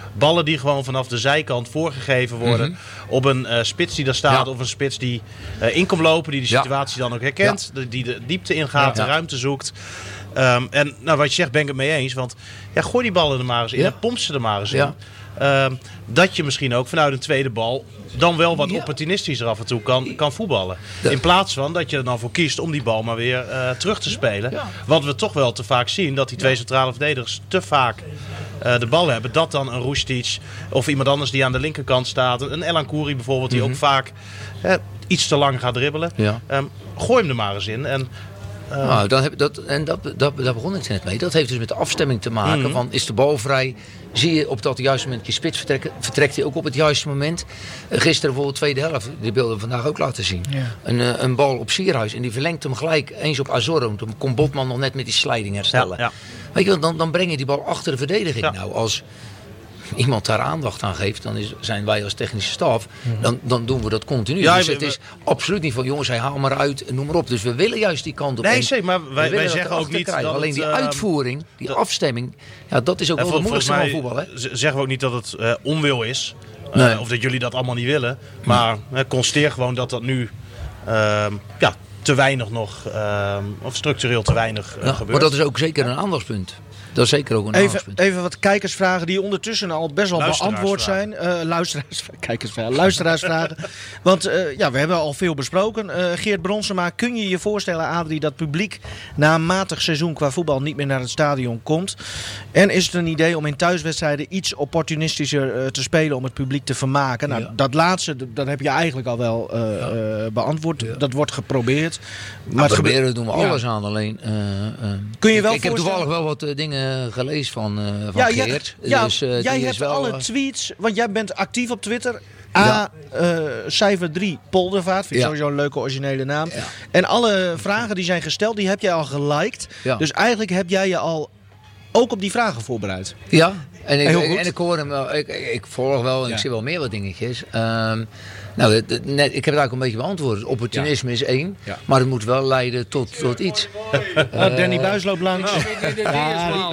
S5: ballen die gewoon vanaf de zijkant voorgegeven worden. Mm-hmm. Op een uh, spits die daar staat ja. of een spits die uh, in komt lopen. Die de situatie ja. dan ook herkent. Ja. Die de diepte ingaat, ja. de ruimte zoekt. Um, en nou, wat je zegt ben ik het mee eens. Want ja, gooi die ballen er maar eens in. Ja. En pomp ze er maar eens in. Ja. Um, dat je misschien ook vanuit een tweede bal dan wel wat ja. opportunistischer af en toe kan, kan voetballen. Ja. In plaats van dat je er dan voor kiest om die bal maar weer uh, terug te spelen. Ja. Wat we toch wel te vaak zien. Dat die twee ja. centrale verdedigers te vaak uh, de bal hebben. Dat dan een Roestic of iemand anders die aan de linkerkant staat. Een Elan Kouri bijvoorbeeld die mm-hmm. ook vaak uh, iets te lang gaat dribbelen. Ja. Um, gooi hem er maar eens in. En Uh,
S3: nou, dan heb, dat, en dat, dat, daar begon ik net mee. Dat heeft dus met de afstemming te maken. Mm-hmm. Van, is de bal vrij? Zie je op dat juiste moment je spits vertrekken? Vertrekt hij ook op het juiste moment? Uh, gisteren bijvoorbeeld tweede helft. Die beelden we vandaag ook laten zien. Yeah. Een, uh, een bal op Sierhuis. En die verlengt hem gelijk eens op Azorro. Toen kon Botman nog net met die sliding herstellen. Ja, ja. Weet je wel, dan, dan breng je die bal achter de verdediging. Ja. Nou, als iemand daar aandacht aan geeft, dan is, zijn wij als technische staf, dan, dan doen we dat continu. Ja, dus we, het is we, absoluut niet van jongens, hij haal maar uit, noem maar op. Dus we willen juist die kant op.
S5: Nee, zeker, maar wij, wij zeggen ook niet dat
S3: alleen die
S5: het,
S3: uitvoering, die dat, afstemming, ja, dat is ook wel het moeilijkste van voetbal. Hè?
S5: Zeggen we ook niet dat het uh, onwil is. Uh, nee. Of dat jullie dat allemaal niet willen. Maar nee. uh, constateer gewoon dat dat nu uh, ja, te weinig nog, uh, of structureel te weinig uh, ja, gebeurt.
S3: Maar dat is ook zeker een aandachtspunt. Dat is zeker ook een
S2: even, even wat kijkersvragen die ondertussen al best wel beantwoord zijn. Uh, luisteraars, kijkersvragen, luisteraarsvragen. Want uh, ja, we hebben al veel besproken. Uh, Geert Bronsema, kun je je voorstellen, Adrie, dat publiek na een matig seizoen qua voetbal niet meer naar het stadion komt? En is het een idee om in thuiswedstrijden iets opportunistischer uh, te spelen om het publiek te vermaken? Nou, ja. Dat laatste, dat heb je eigenlijk al wel uh, ja. uh, beantwoord. Ja. Dat wordt geprobeerd.
S3: Maar nou, het proberen gebe- doen we alles ja. aan. Alleen, uh, uh, kun je wel ik, ik heb toevallig wel wat uh, dingen gelezen van, uh, van ja, Geert.
S2: Ja,
S3: dus,
S2: uh, jij hebt wel, alle tweets, want jij bent actief op Twitter. A, ja. uh, cijfer drie, Poldervaart. Vind ik ja. sowieso een leuke originele naam. Ja. En alle vragen die zijn gesteld, die heb jij al geliked. Ja. Dus eigenlijk heb jij je al ook op die vragen voorbereid.
S3: Ja, en ik, ik, en ik hoor hem wel. Ik, ik volg wel en ja. ik zie wel meer wat dingetjes. Um, Nou, het, het, net, ik heb het eigenlijk een beetje beantwoord. Opportunisme ja. is één, ja. maar het moet wel leiden tot, tot iets.
S2: uh, uh, Danny Buis loopt langs. Oh.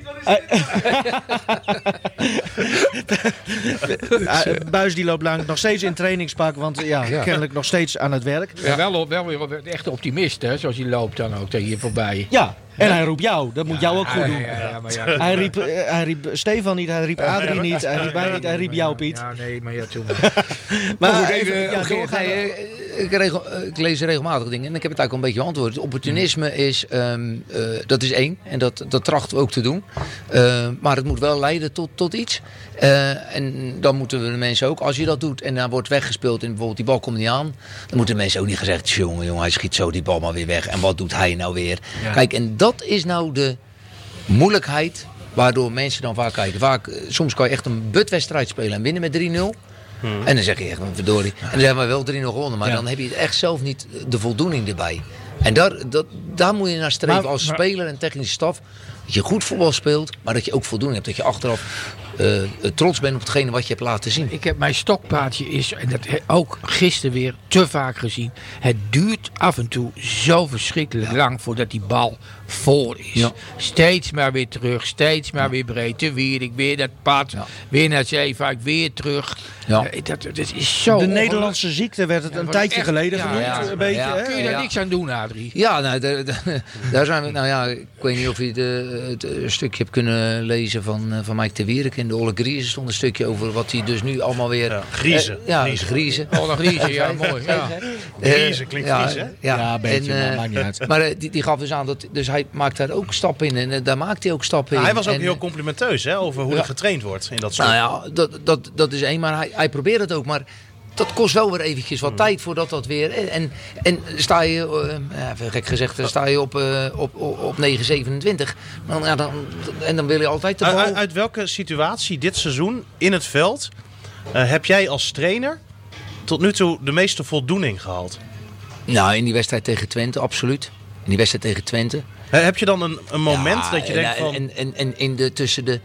S2: Buis die loopt langs, nog steeds in trainingspak, want ja, ja. kennelijk nog steeds aan het werk.
S4: Ja, wel, wel weer echt optimist, hè, zoals hij loopt dan ook hier voorbij.
S2: Ja. En hij roept jou, dat moet ja, jou ook goed doen. Ja, ja, maar ja. Hij, riep, uh, hij riep Stefan niet, hij riep Adrie niet, hij riep mij niet, hij riep jou, Piet.
S4: Ja, nee, maar ja, toen.
S2: maar maar even, even ja, doorgaan.
S3: Nee, ik, regel, ik lees regelmatig dingen en ik heb het eigenlijk een beetje beantwoord. Het opportunisme is, um, uh, dat is één en dat, dat trachten we ook te doen. Uh, maar het moet wel leiden tot, tot iets. Uh, en dan moeten we de mensen ook, als je dat doet en dan wordt weggespeeld en bijvoorbeeld die bal komt niet aan, dan moeten de mensen ook niet gezegd, jongen, jongen, hij schiet zo die bal maar weer weg. En wat doet hij nou weer? Ja. Kijk, en dat is nou de moeilijkheid waardoor mensen dan vaak kijken. Vaak, soms kan je echt een budwedstrijd spelen en winnen met drie nul. Hmm. En dan zeg je echt, verdorie. En dan hebben we wel drie nul gewonnen, maar ja. dan heb je echt zelf niet de voldoening erbij. En daar, dat, daar moet je naar streven maar, als maar, speler en technische staf. Dat je goed voetbal speelt, maar dat je ook voldoening hebt. Dat je achteraf uh, trots bent op hetgene wat je hebt laten zien.
S4: Ik heb mijn stokpaardje is, en dat ook gisteren weer te vaak gezien. Het duurt af en toe zo verschrikkelijk ja. lang voordat die bal voor is. Ja. Steeds maar weer terug, steeds maar ja. weer breed. Te Wierik, weer dat pad, ja. weer naar Zeevaart, weer terug. Ja. Uh, dat, dat is zo
S2: de Nederlandse ziekte werd het ja, een tijdje echt, geleden genoemd. Ja, ja, een beetje,
S4: ja. Kun je daar ja. niks aan doen, Adrie?
S3: Ja, nou, daar, daar, daar zijn we. Nou ja, ik weet niet of je de, het uh, stukje hebt kunnen lezen van, uh, van Mike de Wierik. In de Olle Griezen stond een stukje over wat hij dus nu allemaal weer...
S5: Ja, Griezen.
S3: Uh, ja, Griezen. Griezen.
S4: Olle Griezen, ja, mooi. Ja.
S5: Griezen klinkt
S3: ja,
S5: Fries, hè?
S2: Ja, ja een beetje,
S3: en, uh,
S2: maar maakt niet uit.
S3: Maar uh, die, die gaf dus aan, dat dus hij maakt daar ook stappen in. En uh, daar maakt hij ook stappen
S5: nou,
S3: in.
S5: Hij was ook
S3: en,
S5: heel complimenteus, hè, over hoe ja. er getraind wordt in dat soort.
S3: Nou ja, dat, dat, dat is één, maar hij, hij probeert het ook. Maar dat kost wel weer eventjes wat hmm. tijd voordat dat weer... En, en sta je, uh, ja, gek gezegd, sta je op, uh, op, op, op negen zevenentwintig. Dan, ja, dan, en dan wil je altijd de bal...
S5: Uit, uit welke situatie dit seizoen in het veld uh, heb jij als trainer tot nu toe de meeste voldoening gehaald?
S3: Nou, in die wedstrijd tegen Twente, absoluut. In die wedstrijd tegen Twente.
S5: Uh, heb je dan een, een moment ja, dat je
S3: en,
S5: denkt van...
S3: En, en, en in de, tussen de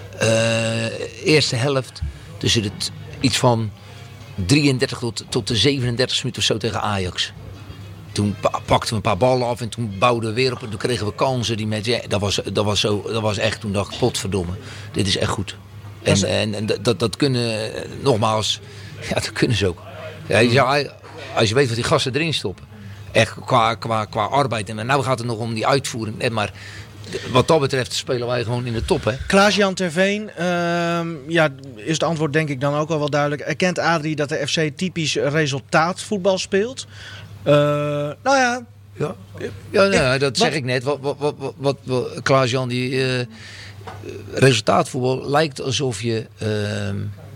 S3: uh, eerste helft, tussen de t- iets van... drieëndertig tot, tot de zevenendertig minuten of zo tegen Ajax. Toen pa- pakten we een paar ballen af en toen bouwden we weer op. En toen kregen we kansen. Die met, ja, dat, was, dat, was zo, dat was echt, toen dacht ik, potverdomme. Dit is echt goed. En, en, en, en dat, dat kunnen, nogmaals, ja, dat kunnen ze ook. Ja, ja, als je weet wat die gasten erin stoppen. Echt qua, qua, qua arbeid. En nou gaat het nog om die uitvoering. Maar wat dat betreft spelen wij gewoon in de top. Hè?
S2: Klaas-Jan Terveen, uh, ja, is het antwoord denk ik dan ook al wel duidelijk. Erkent Adrie dat de F C typisch resultaatvoetbal speelt? Uh, nou ja...
S3: Ja, ja nou, dat zeg ik net. Wat, wat, wat, wat, wat Klaas-Jan, die uh, resultaatvoetbal lijkt alsof je uh,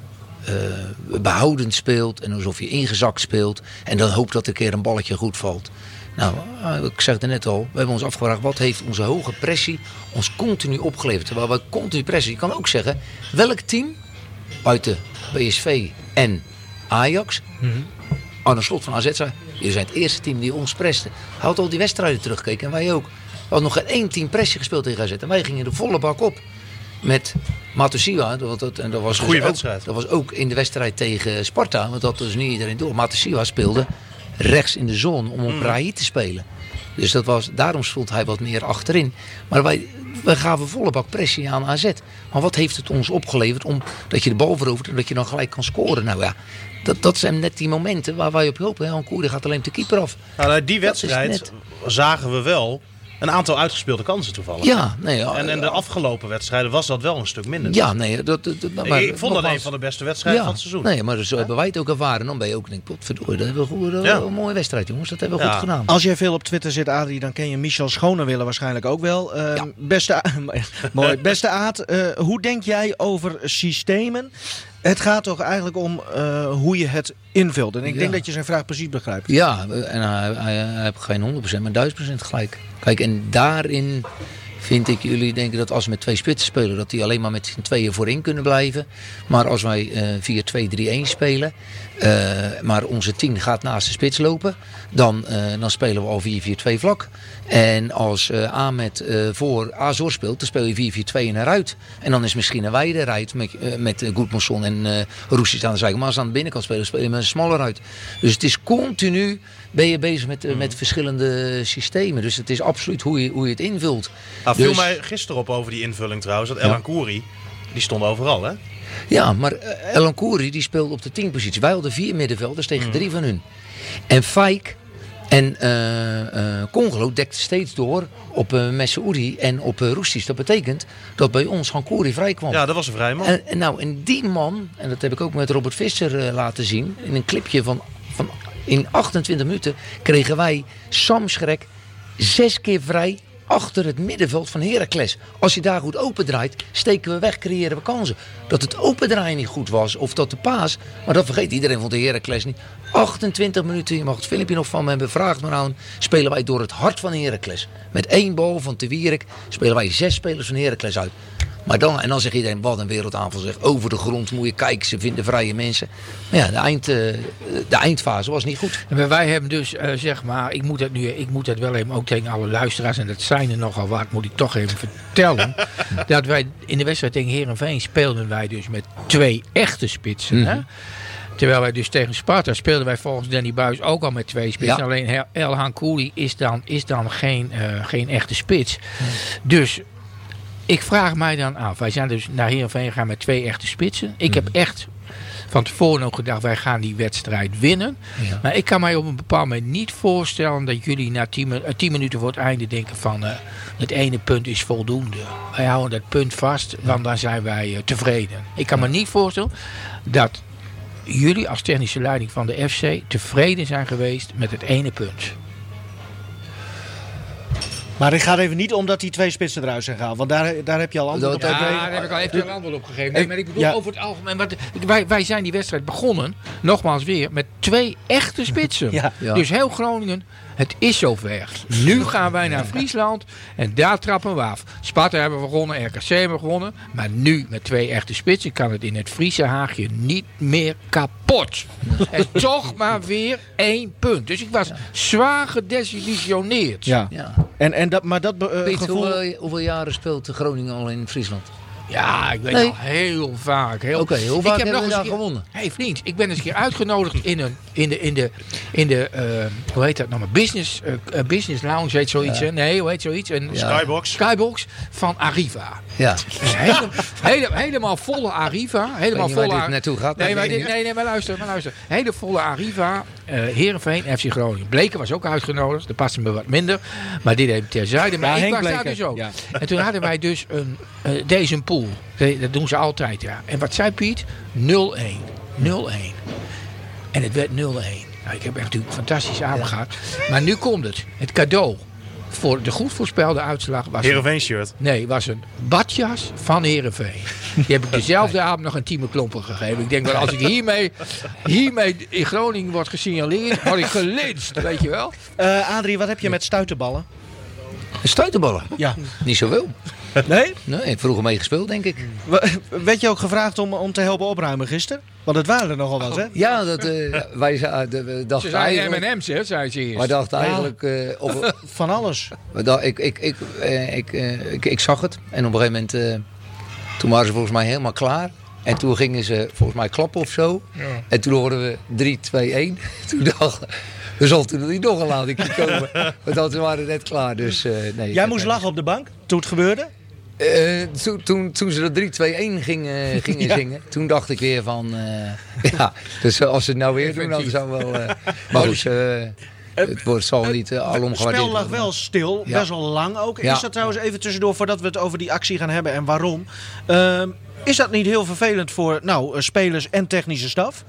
S3: uh, behoudend speelt en alsof je ingezakt speelt en dan hoopt dat er een keer een balletje goed valt. Nou, uh, ik zeg het net al, we hebben ons afgevraagd wat heeft onze hoge pressie ons continu opgeleverd. Terwijl we continu pressie, je kan ook zeggen, welk team buiten B S V en Ajax, mm-hmm. aan de slot van A Z zei, jullie zijn het eerste team die ons preste. Hij had al die wedstrijden teruggekeken en wij ook. We hadden nog geen één team pressie gespeeld tegen A Z. En wij gingen de volle bak op. Met Matosiwa. Dat, dat, en dat was
S5: goede
S3: dus
S5: wedstrijd.
S3: Ook, dat was ook in de wedstrijd tegen Sparta. Want dat was niet iedereen door. Matosiwa speelde rechts in de zone om op mm. Rai te spelen. Dus dat was, daarom stond hij wat meer achterin. Maar wij, wij gaven volle bak pressie aan A Z. Maar wat heeft het ons opgeleverd om dat je de bal verovert en dat je dan gelijk kan scoren? Nou ja, dat, dat zijn net die momenten waar wij op hopen. Ankouri gaat alleen de keeper af.
S5: Nou, die wedstrijd zagen we wel een aantal uitgespeelde kansen toevallig.
S3: Ja, nee, ja,
S5: en, en de afgelopen wedstrijden was dat wel een stuk minder.
S3: Ja, nee. Dat, dat, dat, maar,
S5: ik vond dat een van de beste wedstrijden ja, van het seizoen.
S3: Nee, maar zo hebben wij het ook ervaren. Dan ben je ook, denk ik, potverdorie, dat hebben we goed, ja. een mooie wedstrijd, jongens. Dat hebben we ja. goed gedaan.
S2: Als jij veel op Twitter zit, Adrie, dan ken je Michel Schonewille waarschijnlijk ook wel. Uh, ja. Beste, mooi. Beste Aad, uh, hoe denk jij over systemen? Het gaat toch eigenlijk om uh, hoe je het invult. En ik ja. denk dat je zijn vraag precies begrijpt.
S3: Ja, en hij, hij, hij heeft geen honderd procent, maar duizend procent gelijk. Kijk, en daarin vind ik jullie denken dat als we met twee spitsen spelen, dat die alleen maar met z'n tweeën voorin kunnen blijven. Maar als wij uh, vier twee drie een spelen, uh, maar onze tien gaat naast de spits lopen, dan, uh, dan spelen we al vier vier twee vlak. En als uh, Ahmed uh, voor Azor speelt, dan speel je vier vier twee naar uit. En dan is misschien een wijde rijdt met, uh, met uh, Goedmanson en uh, Roesjes aan de zijkant. Maar als ze aan de binnenkant spelen, speel je met een smaller uit. Dus het is continu, ben je bezig met, uh, met verschillende systemen. Dus het is absoluut hoe je, hoe je het invult.
S5: Nou, viel dus mij gisteren op over die invulling trouwens. Dat El Ankouri, die stond overal hè?
S3: Ja, maar uh, El Ankouri die speelde op de tien positie. Wij hadden vier middenvelders tegen mm. drie van hun. En Fijk en uh, uh, Congolo dekte steeds door op uh, Messoudi en op uh, Roesties. Dat betekent dat bij ons Ankouri vrij kwam.
S5: Ja, dat was een vrij man.
S3: En, en, nou, en die man, en dat heb ik ook met Robert Visser uh, laten zien, in een clipje van, van in achtentwintig minuten kregen wij Sam Schrek zes keer vrij achter het middenveld van Heracles. Als je daar goed opendraait, steken we weg, creëren we kansen. Dat het opendraaien niet goed was, of dat de paas, maar dat vergeet iedereen van de Heracles niet. achtentwintig minuten, je mag het filmpje nog van me hebben, vraag maar aan, spelen wij door het hart van Heracles. Met één bal van Te Wierik spelen wij zes spelers van Heracles uit. Maar dan, en dan zegt iedereen, wat een wereldaanval zeg. Over de grond moet je kijken, ze vinden vrije mensen. Maar ja, de, eind, uh, de eindfase was niet goed.
S4: En wij hebben dus, uh, zeg maar, ik moet het nu, ik moet het wel even ook tegen alle luisteraars, en dat zijn er nogal wat, moet ik toch even vertellen. Dat wij in de wedstrijd tegen Heerenveen speelden wij dus met twee echte spitsen. Mm-hmm. Hè? Terwijl wij dus tegen Sparta speelden wij volgens Danny Buis ook al met twee spitsen. Ja. Alleen El Hankouri is dan, is dan geen, uh, geen echte spits. Mm. Dus ik vraag mij dan af. Wij zijn dus naar Heerenveen gegaan met twee echte spitsen. Ik mm. heb echt van tevoren ook gedacht, wij gaan die wedstrijd winnen. Ja. Maar ik kan mij op een bepaald moment niet voorstellen dat jullie na tien, uh, tien minuten voor het einde denken van uh, het ene punt is voldoende. Wij houden dat punt vast, want dan zijn wij uh, tevreden. Ik kan me niet voorstellen dat jullie als technische leiding van de F C tevreden zijn geweest met het ene punt.
S2: Maar het gaat even niet om dat die twee spitsen eruit zijn gehaald. Want daar, daar heb je al antwoord op
S4: ja,
S2: gegeven.
S4: Daar heb ik al even een antwoord op gegeven. Nee, maar ik bedoel ja. over het algemeen. Want wij, wij zijn die wedstrijd begonnen, nogmaals weer, met twee echte spitsen. Ja. Ja. Dus heel Groningen, het is zover. Nu gaan wij naar Friesland en daar trappen we af. Sparta hebben we gewonnen, R K C hebben we gewonnen. Maar nu met twee echte spitsen kan het in het Friese Haagje niet meer kapot. En toch maar weer één punt. Dus ik was zwaar gedesillusioneerd.
S2: Ja. Ja. En, en dat, maar dat uh,
S3: Piet,
S2: gevoel...
S3: hoeveel, hoeveel jaren speelt Groningen al in Friesland?
S4: Ja, ik weet
S3: Nee.
S4: al heel vaak. Heel...
S3: Oké, heel vaak
S4: ik heb
S3: hebben
S4: nog
S3: we
S4: eens
S3: daar
S4: een keer...
S3: gewonnen.
S4: Hé hey, vriend, ik ben eens een keer uitgenodigd in, een, in de, in de, in de uh, hoe heet dat nou maar, business, uh, business lounge heet zoiets,
S3: Ja.
S4: hè? Nee, hoe heet zoiets? Een
S3: Ja.
S5: Skybox.
S4: Skybox van Arriva.
S3: Ja.
S4: Dus hele, hele, helemaal volle Arriva. Helemaal
S3: Ik weet niet waar
S4: volle
S3: dit naartoe gaat.
S4: Nee,
S3: dat
S4: maar,
S3: weet ik
S4: dit,
S3: niet.
S4: nee, nee, maar luister, maar luister. Hele volle Arriva, uh, Heerenveen, F C Groningen. Bleken was ook uitgenodigd, dat paste me wat minder. Maar dit even terzijde. Maar
S2: Ja,
S4: ik
S2: Henk
S4: was daar
S2: Bleker.
S4: dus ook.
S2: Ja.
S4: En toen hadden wij dus een, uh, deze pool. Dat doen ze altijd, ja. En wat zei Piet? nul een. nul een. En het werd nul een. Nou, ik heb echt natuurlijk een fantastische avond gehad. Maar nu komt het. Het cadeau voor de goed voorspelde uitslag was... een-
S5: Heerenveen shirt.
S4: Nee, was een badjas van Heerenveen. Die heb ik dezelfde avond nog een Tieme Klompen gegeven. Ik denk wel, als ik hiermee, hiermee in Groningen word gesignaleerd, word ik gelinst, weet je wel.
S2: Uh, Adrie, wat heb je met stuiterballen?
S3: Stuiterballen?
S2: Ja.
S3: Niet zoveel.
S2: Nee?
S3: Nee, ik heb vroeger meegespeeld, denk ik.
S2: Werd je ook gevraagd om, om te helpen opruimen gisteren? Want het waren er nogal wat, hè?
S3: Ja, dat, uh, wij za- de, we
S4: Ze
S3: dachten
S4: zei M
S3: eigenlijk...
S4: en M's, hè, zei ze eerst.
S3: Wij dachten
S2: Ja.
S3: eigenlijk... Uh, of,
S2: Van alles.
S3: we dacht- ik, ik, ik, uh, ik, uh, ik, ik zag het. En op een gegeven moment... Uh, toen waren ze volgens mij helemaal klaar. En toen gingen ze volgens mij klappen of zo.
S4: Ja.
S3: En toen hoorden we drie, twee, één. Toen dachten er zal toen niet nog een lading komen. Want we waren net klaar. Dus, uh, nee,
S2: Jij moest lachen op de bank toen het gebeurde?
S3: Uh, toen, toen, toen ze dat drie, twee, één gingen, gingen
S2: Ja.
S3: zingen, toen dacht ik weer van... Uh, ja, dus als ze het nou weer doen, dan zou wel... Uh, maar goed, uh, het wordt, zal niet uh, alom
S2: Het
S3: gewaardeerd
S2: spel lag
S3: worden.
S2: wel stil,
S3: Ja.
S2: best wel lang ook.
S3: Ja.
S2: Is dat trouwens even tussendoor voordat we het over die actie gaan hebben en waarom? Uh, is dat niet heel vervelend voor nou, uh, spelers en technische staf?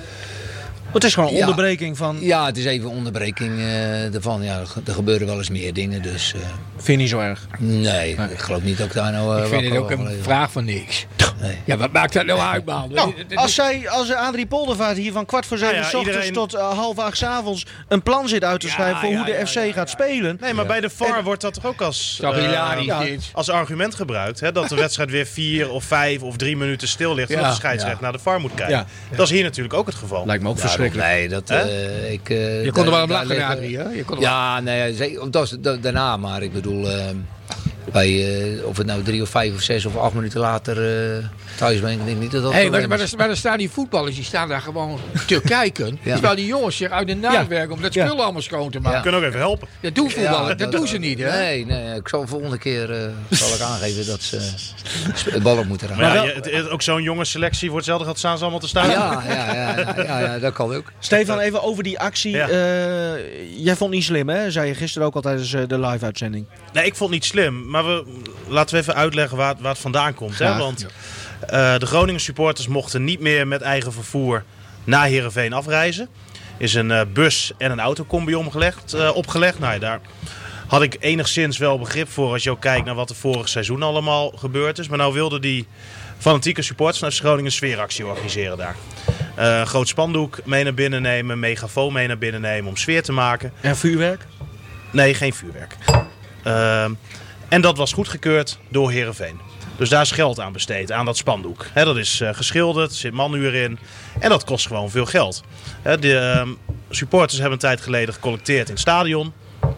S2: Het is gewoon een
S3: Ja.
S2: onderbreking van...
S3: Ja, het is even onderbreking uh, ervan. Ja, er gebeuren wel eens meer dingen, dus... Uh,
S2: Vind je niet zo erg?
S3: nee, ik geloof niet dat ik daar nou... Uh,
S4: Ik vind het
S3: wakker
S4: ook
S3: van
S4: een
S3: word.
S4: vraag van niks.
S3: Nee.
S4: Ja, wat maakt dat nou uit, man?
S2: Nou,
S4: Dit- dit-
S2: als, zij, als Adrie Poldervaart hier van kwart voor zeven
S5: Nou ja,
S2: s ochtends
S5: iedereen-
S2: tot uh, half acht 's avonds een plan zit uit te
S5: Ja,
S2: schrijven voor
S5: ja,
S2: hoe de
S5: ja,
S2: F C
S5: ja, ja,
S2: gaat
S5: ja.
S2: spelen.
S5: Nee, maar bij de V A R wordt dat toch ook als,
S4: Toch
S5: eh,
S4: hilarisch
S2: ja.
S4: dit.
S5: als argument gebruikt. Hè, dat de wedstrijd weer vier of vijf of drie minuten stil ligt. En
S4: Ja.
S5: dat de scheidsrechter naar de V A R moet kijken.
S2: Ja.
S5: Dat is hier natuurlijk ook het geval.
S2: Lijkt me ook
S3: Ja,
S2: verschrikkelijk.
S3: Nee, dat...
S5: Hè?
S3: Uh, ik, uh,
S4: Je kon er wel om
S3: daar
S4: lachen,
S3: liggen-
S4: Adrie, hè? Je kon er wel-
S3: Ja, nee, zeker, dat is da- daarna. Maar ik bedoel, uh, bij, uh, of het nou drie of vijf of zes of acht minuten later uh, thuis ben, ik denk niet dat dat...
S4: Hey, maar,
S3: probleem
S4: maar,
S3: is.
S4: er, maar er staan die voetballers, die staan daar gewoon te kijken.
S3: Ja.
S4: Terwijl die jongens zich uit de naad
S2: Ja.
S4: werken om dat
S2: Ja.
S4: spul allemaal schoon te
S5: We
S4: maken.
S5: kunnen ook even helpen.
S4: Dat doen voetballers,
S3: Ja,
S4: dat, doen ze niet, hè?
S3: Nee, nee, ik zal de volgende keer uh, zal ik aangeven dat ze het bal op moeten raken.
S5: Maar ja,
S2: wel-
S5: je- het, het- ook zo'n jonge selectie voor hetzelfde gaat staan ze allemaal te staan.
S3: Ja, ja, ja, ja, ja, ja, dat kan ook.
S2: Stefan, even over die actie.
S5: Ja.
S2: Uh, jij vond het niet slim, hè? Zei je gisteren ook al tijdens uh, de live-uitzending.
S5: Nee, ik vond het niet slim. Maar we, laten we even uitleggen waar, het- waar het vandaan komt. Hè?
S2: Graag.
S5: Want uh, de Groningen supporters mochten niet meer met eigen vervoer naar Heerenveen afreizen. Is een uh, bus en een autocombi omgelegd, uh, opgelegd. Nou, ja, daar had ik enigszins wel begrip voor als je ook kijkt naar wat er vorig seizoen allemaal gebeurd is. Maar nou wilden die fanatieke supporters naar Groningen een sfeeractie organiseren daar. Uh, een groot spandoek mee naar binnen nemen, een megafoon mee naar binnen nemen om sfeer te maken.
S2: En vuurwerk?
S5: Nee, geen vuurwerk. Uh, en dat was goedgekeurd door Heerenveen. Dus daar is geld aan besteed, aan dat spandoek. He, dat is uh, geschilderd, er zit manuur in. En dat kost gewoon veel geld. He, de uh, supporters hebben een tijd geleden gecollecteerd in het stadion.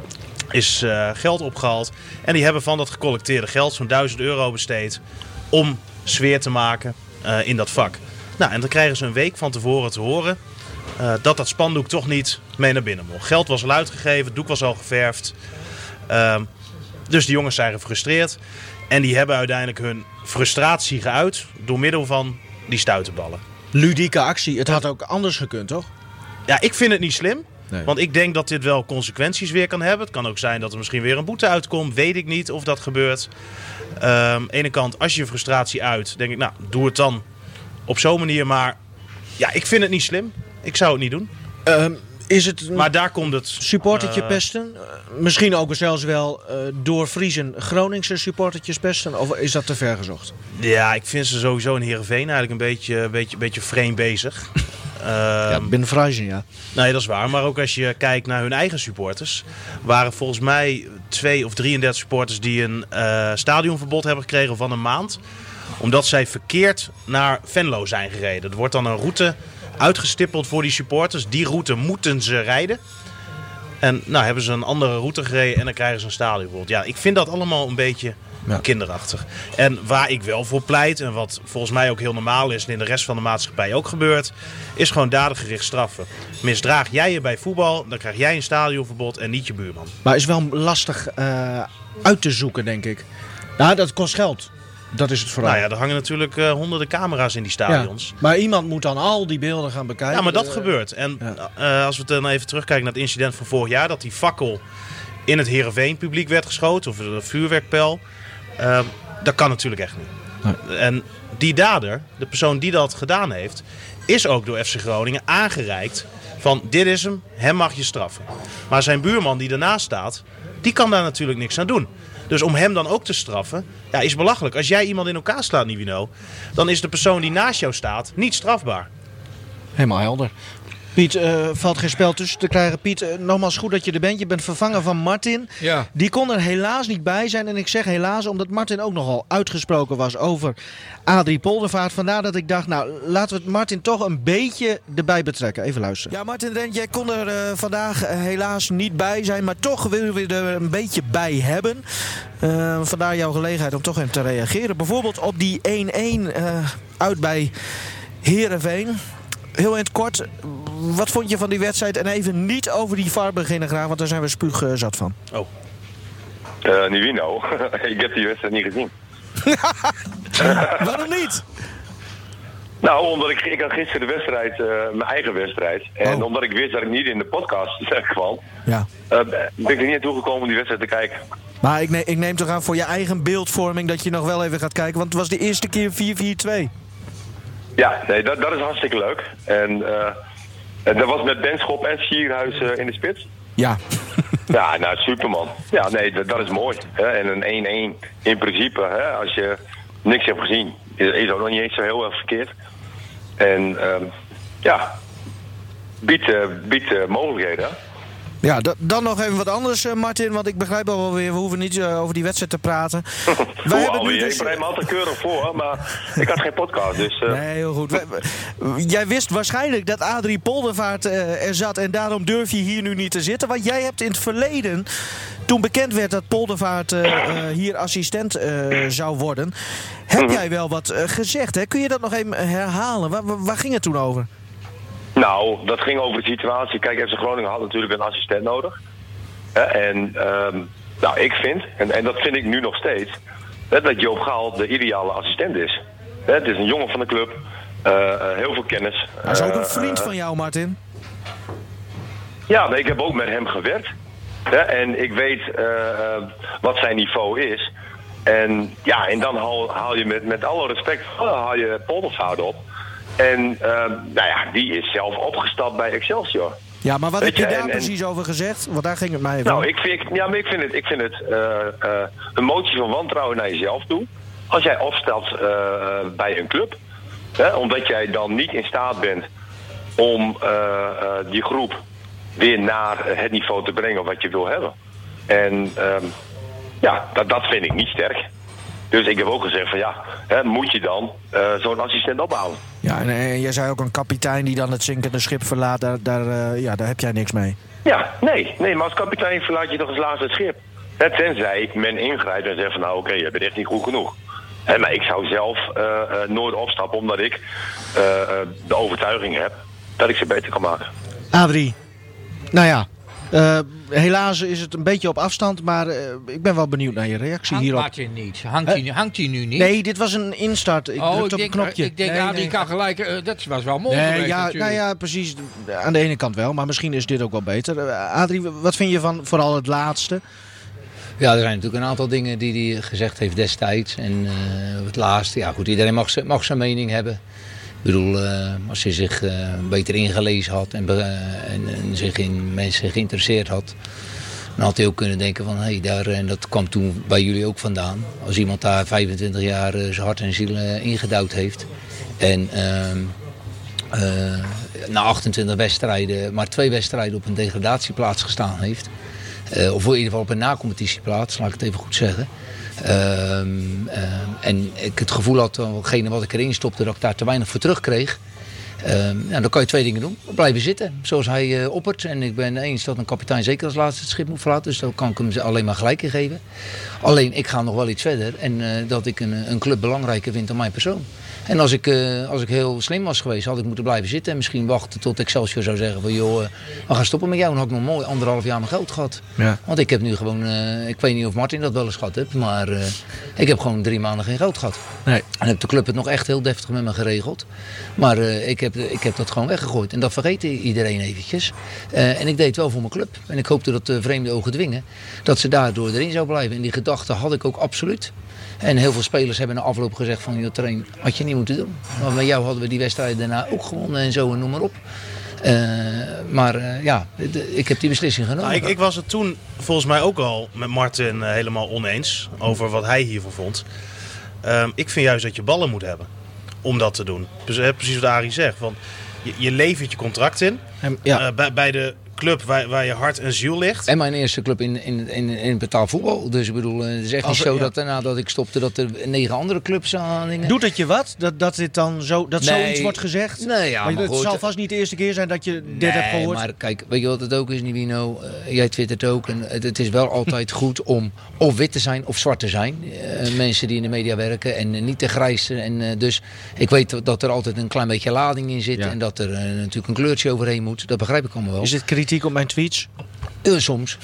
S5: Is uh, geld opgehaald. En die hebben van dat gecollecteerde geld zo'n duizend euro besteed om sfeer te maken uh, in dat vak. Nou, en dan krijgen ze een week van tevoren te horen uh, dat dat spandoek toch niet mee naar binnen mocht. Geld was al uitgegeven, het doek was al geverfd. Uh, dus die jongens zijn gefrustreerd. En die hebben uiteindelijk hun frustratie geuit door middel van die stuiterballen.
S2: Ludieke actie. Het had ook anders gekund, toch?
S5: Ja, ik vind het niet slim.
S2: Nee.
S5: Want ik denk dat dit wel consequenties weer kan hebben. Het kan ook zijn dat er misschien weer een boete uitkomt. Weet ik niet of dat gebeurt. Um, aan de ene kant, als je je frustratie uit, denk ik, nou, doe het dan op zo'n manier. Maar ja, ik vind het niet slim. Ik zou het niet doen.
S2: Um, is het een
S5: Maar daar komt het...
S2: supportertje
S5: uh,
S2: pesten? Uh, misschien ook zelfs wel uh, door Friesen Groningse supportertjes pesten? Of is dat te ver gezocht?
S5: Ja, ik vind ze sowieso in Heerenveen eigenlijk een beetje, een beetje, een beetje vreemd bezig. Um,
S2: Ja, binnen Friesen, ja.
S5: Nee, dat is waar. Maar ook als je kijkt naar hun eigen supporters. Waren volgens mij twee of drieëndertig supporters die een uh, stadionverbod hebben gekregen van een maand. Omdat zij verkeerd naar Venlo zijn gereden. Er wordt dan een route uitgestippeld voor die supporters. Die route moeten ze rijden. En nou hebben ze een andere route gereden en dan krijgen ze een stadionverbod. Ja, ik vind dat allemaal een beetje Ja. Kinderachtig. En waar ik wel voor pleit, en wat volgens mij ook heel normaal is en in de rest van de maatschappij ook gebeurt, is gewoon dadengericht straffen. Misdraag jij je bij voetbal, dan krijg jij een stadionverbod en niet je buurman.
S2: Maar is wel lastig uh, uit te zoeken, denk ik. Nou, dat kost geld. Dat is het vooral.
S5: Nou ja, er hangen natuurlijk uh, honderden camera's in die stadions.
S2: Ja, maar iemand moet dan al die beelden gaan bekijken.
S5: Ja, maar dat
S2: uh,
S5: gebeurt. En
S2: ja.
S5: uh, als we dan even terugkijken naar het incident van vorig jaar, dat die fakkel in het Heerenveen publiek werd geschoten, of een vuurwerkpijl. Uh, dat kan natuurlijk echt niet. Nee. En die dader, de persoon die dat gedaan heeft, is ook door F C Groningen aangereikt van dit is hem, hem mag je straffen. Maar zijn buurman die ernaast staat, die kan daar natuurlijk niks aan doen. Dus om hem dan ook te straffen, ja, is belachelijk. Als jij iemand in elkaar slaat, Nivino, dan is de persoon die naast jou staat niet strafbaar.
S2: Helemaal helder. Piet, uh, valt geen spel tussen te krijgen. Piet, uh, nogmaals goed dat je er bent. Je bent vervangen van Martin.
S4: Ja.
S2: Die kon er helaas niet bij zijn. En ik zeg helaas omdat Martin ook nogal uitgesproken was over Adrie Poldervaart. Vandaar dat ik dacht, nou laten we het Martin toch een beetje erbij betrekken. Even luisteren. Ja, Martin Drent, jij kon er uh, vandaag uh, helaas niet bij zijn. Maar toch willen we er een beetje bij hebben. Uh, vandaar jouw gelegenheid om toch even te reageren. Bijvoorbeeld op die één-één uh, uit bij Heerenveen. Heel in het kort, wat vond je van die wedstrijd? En even niet over die V A R beginnen graag, want daar zijn we spuug uh, zat van.
S6: Oh. Uh, Nivino, ik heb die wedstrijd niet gezien.
S2: Waarom niet?
S6: Nou, omdat ik, ik had gisteren de wedstrijd, uh, mijn eigen wedstrijd. En
S2: oh.
S6: omdat ik wist dat ik niet in de podcast kwam,
S2: ja.
S6: uh, ben ik er niet naartoe gekomen om die wedstrijd te kijken.
S2: Maar ik, ne- ik neem toch aan voor je eigen beeldvorming dat je nog wel even gaat kijken, want het was de eerste keer vier vier twee.
S6: Ja, nee, dat, dat is hartstikke leuk. En uh, dat was met Benschop en Sierhuis uh, in de spits.
S2: Ja.
S6: Ja, nou, superman. Ja, nee, dat, dat is mooi. Hè? En een één-één in principe, hè? Als je niks hebt gezien, is, is ook nog niet eens zo heel erg verkeerd. En uh, ja, biedt, uh, biedt uh, mogelijkheden.
S2: Ja, d- dan nog even wat anders, uh, Martin. Want ik begrijp al wel weer, we hoeven niet uh, over die wedstrijd te praten.
S6: Wij hebben nu dus... Ik bereid me altijd keurig voor, maar ik had geen podcast. Dus, uh...
S2: Nee, heel goed. We, we, jij wist waarschijnlijk dat Adrie Poldervaart uh, er zat en daarom durf je hier nu niet te zitten. Want jij hebt in het verleden, toen bekend werd dat Poldervaart uh, uh, hier assistent uh, zou worden, heb mm-hmm. jij wel wat uh, gezegd. Hè? Kun je dat nog even herhalen? Waar, waar, waar ging het toen over?
S6: Nou, dat ging over de situatie. Kijk, F C Groningen had natuurlijk een assistent nodig. Hè, en um, nou, ik vind, en, en dat vind ik nu nog steeds, hè, dat Joop Gaal de ideale assistent is. Hè, het is een jongen van de club, uh, uh, heel veel kennis.
S2: Hij is ook een
S6: uh,
S2: vriend
S6: uh,
S2: van jou, Martin.
S6: Ja, maar ik heb ook met hem gewerkt. Hè, en ik weet uh, uh, wat zijn niveau is. En ja, en dan haal, haal je met, met alle respect haal je Poldervaart op. En uh, nou ja, die is zelf opgestapt bij Excelsior.
S2: Ja, maar wat
S6: Weet
S2: heb je, je daar
S6: en,
S2: precies en... over gezegd? Want daar ging het mij even.
S6: Nou, ik vind, ja, maar ik vind het, ik vind het uh, uh, een motie van wantrouwen naar jezelf toe. Als jij opstapt uh, bij een club. Hè, omdat jij dan niet in staat bent om uh, uh, die groep weer naar het niveau te brengen wat je wil hebben. En uh, ja, dat, dat vind ik niet sterk. Dus ik heb ook gezegd van ja, hè, moet je dan uh, zo'n assistent ophouden?
S2: Ja, en, en jij zei ook een kapitein die dan het zinkende schip verlaat, daar, daar, uh, ja, daar heb jij niks mee.
S6: Ja, nee, nee, maar als kapitein verlaat je toch als laatste het schip. Hè, tenzij men ingrijpt en zegt van nou oké, okay, je bent echt niet goed genoeg. Hè, maar ik zou zelf uh, uh, nooit opstappen omdat ik uh, uh, de overtuiging heb dat ik ze beter kan maken.
S2: Adrie, nou ja. Uh, helaas is het een beetje op afstand, maar uh, ik ben wel benieuwd naar je reactie
S4: hangt
S2: hierop.
S4: Martin niet? Hangt hij, hangt hij nu niet?
S2: Nee, dit was een instart. Ik
S4: oh,
S2: drukte
S4: ik
S2: op
S4: denk,
S2: een knopje.
S4: Ik denk,
S2: nee,
S4: ah,
S2: nee.
S4: die kan gelijk, uh, dat was wel mooi
S2: nee,
S4: geweest,
S2: ja,
S4: natuurlijk.
S2: nou ja, precies. Aan de ene kant wel, maar misschien is dit ook wel beter. Uh, Adrie, wat vind je van vooral het laatste?
S3: Ja, er zijn natuurlijk een aantal dingen die hij gezegd heeft destijds. En uh, het laatste, ja goed, iedereen mag, mag zijn mening hebben. Ik bedoel, uh, als hij zich uh, beter ingelezen had en, uh, en, en zich in mensen geïnteresseerd had, dan had hij ook kunnen denken van, hé, hey, daar, en dat kwam toen bij jullie ook vandaan. Als iemand daar vijfentwintig jaar uh, zijn hart en ziel uh, ingedouwd heeft en uh, uh, na achtentwintig wedstrijden maar twee wedstrijden op een degradatieplaats gestaan heeft, uh, of in ieder geval op een nacompetitieplaats, laat ik het even goed zeggen. Uh, uh, en ik het gevoel had, datgene wat ik erin stopte, dat ik daar te weinig voor terugkreeg. Um, ja, dan kan je twee dingen doen. Blijven zitten, zoals hij uh, oppert. En ik ben eens dat een kapitein zeker als laatste het schip moet verlaten. Dus dan kan ik hem alleen maar gelijk in geven. Alleen, ik ga nog wel iets verder. En uh, dat ik een, een club belangrijker vind dan mijn persoon. En als ik, uh, als ik heel slim was geweest, had ik moeten blijven zitten. En misschien wachten tot Excelsior zou zeggen van joh, uh, we gaan stoppen met jou. Dan had ik nog mooi anderhalf jaar mijn geld gehad. Ja. Want ik heb nu gewoon, uh, ik weet niet of Martin dat wel eens gehad heeft. Maar uh, ik heb gewoon drie maanden geen geld gehad. Nee. En heb de club het nog echt heel deftig met me geregeld. Maar uh, ik, heb, ik heb dat gewoon weggegooid. En dat vergeet iedereen eventjes. Uh, en ik deed het wel voor mijn club. En ik hoopte dat de vreemde ogen dwingen. Dat ze daardoor erin zou blijven. En die gedachte had ik ook absoluut. En heel veel spelers hebben na afloop gezegd van, joh, train, had je niet moeten doen. Maar met jou hadden we die wedstrijd daarna ook gewonnen en zo en noem maar op. Uh, maar uh, ja, de, ik heb die beslissing genomen.
S5: Nou, ik, ik was het toen volgens mij ook al met Martin uh, helemaal oneens over wat hij hiervan vond. Um, ik vind juist dat je ballen moet hebben om dat te doen. Dus, uh, precies wat Arie zegt. Want je, je levert je contract in. Um, ja. uh, bij, bij de club waar, waar je hart en ziel ligt.
S3: En mijn eerste club in, in, in, in betaald voetbal. Dus ik bedoel, het is echt Als, niet zo ja. dat nadat ik stopte dat er negen andere clubs aan dingen.
S2: Doet het je wat? Dat, dat dit dan zo, dat nee. zoiets wordt gezegd?
S3: Nee, ja,
S2: maar
S3: maar
S2: het
S3: goed.
S2: zal vast niet de eerste keer zijn dat je dit
S3: nee,
S2: hebt gehoord.
S3: Maar kijk, weet je wat het ook is, Nivino? Uh, jij twittert ook. En het, het is wel altijd goed om of wit te zijn of zwart te zijn. Uh, mensen die in de media werken en uh, niet te grijs. En, uh, dus ik weet dat er altijd een klein beetje lading in zit. Ja. En dat er uh, natuurlijk een kleurtje overheen moet. Dat begrijp ik allemaal wel.
S2: Is dit kritiek op mijn tweets?
S3: Uh, soms.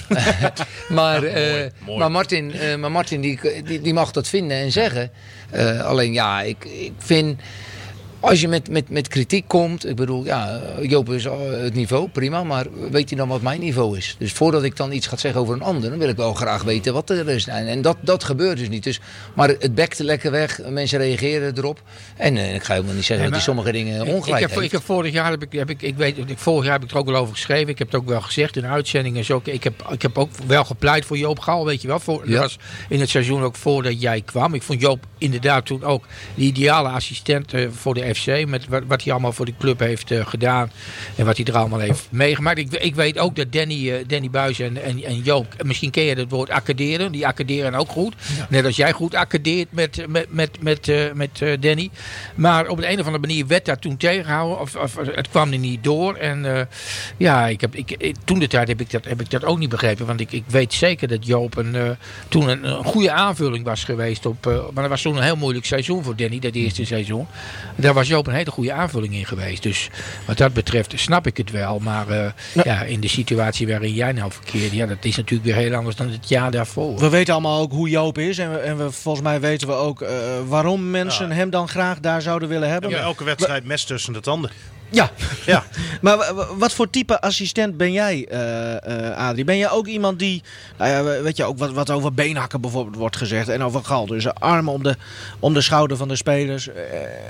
S3: maar, uh,
S5: mooi, mooi.
S3: maar Martin, uh, maar Martin die, die, die mag dat vinden en zeggen. Uh, alleen ja, ik, ik vind... Als je met, met, met kritiek komt, ik bedoel, ja, Joop is het niveau, prima, maar weet hij dan wat mijn niveau is? Dus voordat ik dan iets ga zeggen over een ander, dan wil ik wel graag weten wat er is. En dat, dat gebeurt dus niet. Dus, maar het bekt lekker weg, mensen reageren erop. En uh, ik ga helemaal niet zeggen nee, dat hij sommige dingen ongelijk
S4: ik, ik heb,
S3: heeft.
S4: Ik heb vorig jaar, heb ik, heb ik, ik weet, ik, vorig jaar heb ik er ook wel over geschreven. Ik heb het ook wel gezegd in uitzendingen. Zo, ik, heb, ik heb ook wel gepleit voor Joop Gal, weet je wel. Voor, ja. Dat was in het seizoen ook voordat jij kwam. Ik vond Joop inderdaad toen ook de ideale assistent uh, voor de F C. Met wat, wat hij allemaal voor de club heeft uh, gedaan. En wat hij er allemaal heeft meegemaakt. Ik, ik weet ook dat Danny, uh, Danny Buijs en, en, en Joop, misschien ken je het woord accaderen. Die accaderen ook goed. Ja. Net als jij goed accadeert met, met, met, met, uh, met uh, Danny. Maar op de een of andere manier werd dat toen tegengehouden. Of, of het kwam er niet door. En uh, ja, ik heb, ik, toen de tijd heb ik, dat, heb ik dat ook niet begrepen. Want ik, ik weet zeker dat Joop een, uh, toen een, een goede aanvulling was geweest. Op, uh, maar dat was toen een heel moeilijk seizoen voor Danny. Dat eerste seizoen. Daar was Joop een hele goede aanvulling in geweest. Dus wat dat betreft snap ik het wel. Maar uh, ja. ja, in de situatie waarin jij nou verkeert, ja, dat is natuurlijk weer heel anders dan het jaar daarvoor.
S2: We weten allemaal ook hoe Joop is. En, we, en we, volgens mij weten we ook uh, waarom mensen ja. hem dan graag daar zouden willen hebben.
S5: Ja, elke wedstrijd mes tussen de tanden.
S2: Ja, ja. Maar wat voor type assistent ben jij, uh, uh, Adrie? Ben jij ook iemand die, nou ja, weet je, ook wat, wat over beenhakken bijvoorbeeld wordt gezegd en over gal. Dus armen om de, om de schouder van de spelers. Uh,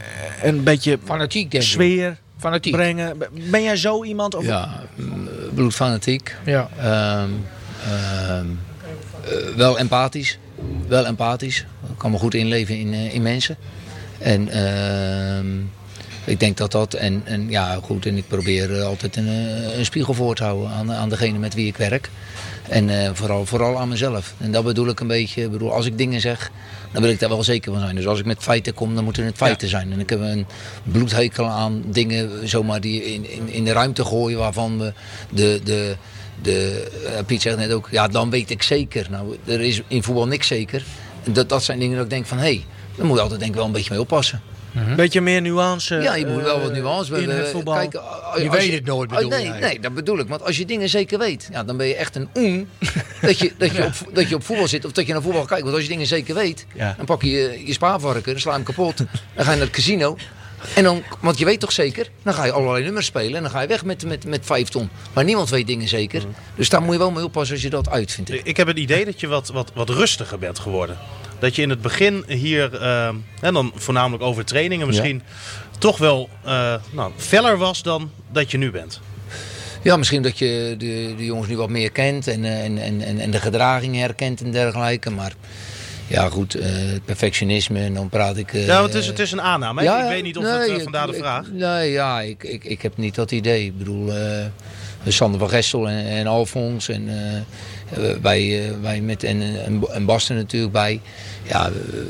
S2: een beetje
S4: fanatiek, denk ik.
S2: Sfeer
S4: fanatiek.
S2: brengen. Ben jij zo iemand? Of?
S3: Ja, bloedfanatiek.
S4: Ja.
S3: Um, um, uh, wel empathisch. Wel empathisch. Ik kan me goed inleven in, uh, in mensen. En... Uh, Ik denk dat dat, en, en ja goed, en ik probeer uh, altijd een, uh, een spiegel voor te houden aan, aan degene met wie ik werk. En uh, vooral, vooral aan mezelf. En dat bedoel ik een beetje, bedoel, als ik dingen zeg, dan wil ik daar wel zeker van zijn. Dus als ik met feiten kom, dan moeten het feiten ja. zijn. En ik heb een bloedhekel aan dingen zomaar die in, in, in de ruimte gooien waarvan we de... de De, uh, Piet zegt net ook, ja dan weet ik zeker. Nou, er is in voetbal niks zeker. Dat, dat zijn dingen dat ik denk van, hé, hey, daar moet je altijd denk ik wel een beetje mee oppassen.
S2: Een uh-huh. beetje meer nuance.
S3: Ja, je moet wel wat nuance
S2: in het voetbal.
S3: Kijk,
S4: je weet je, het nooit, bedoel
S3: nee, nee, dat bedoel ik. Want als je dingen zeker weet, ja, dan ben je echt een oen dat, je, dat, je ja. op, dat je op voetbal zit of dat je naar voetbal kijkt. Want als je dingen zeker weet, ja. dan pak je je, je spaarvarken, dan sla je hem kapot. Dan ga je naar het casino. En dan, want je weet toch zeker, dan ga je allerlei nummers spelen en dan ga je weg met, met, met vijf ton. Maar niemand weet dingen zeker. Mm. Dus daar moet je wel mee oppassen als je dat uitvindt.
S5: Ik heb het idee dat je wat, wat, wat rustiger bent geworden. Dat je in het begin hier, uh, en dan voornamelijk over trainingen misschien, ja. toch wel uh, nou, feller was dan dat je nu bent.
S3: Ja, misschien dat je de, de jongens nu wat meer kent en, en, en, en de gedragingen herkent en dergelijke. Maar ja goed, uh, perfectionisme en dan praat ik... Uh,
S5: ja, het is, het is een aanname. Ja, ik weet niet of nee, het uh, vandaar de vraag.
S3: Ik, nee, ja, ik, ik, ik heb niet dat idee. Ik bedoel, uh, Sander van Gestel en, en Alfons en... Uh, wij, uh, wij met en, en, en Basten natuurlijk bij. Ja, uh,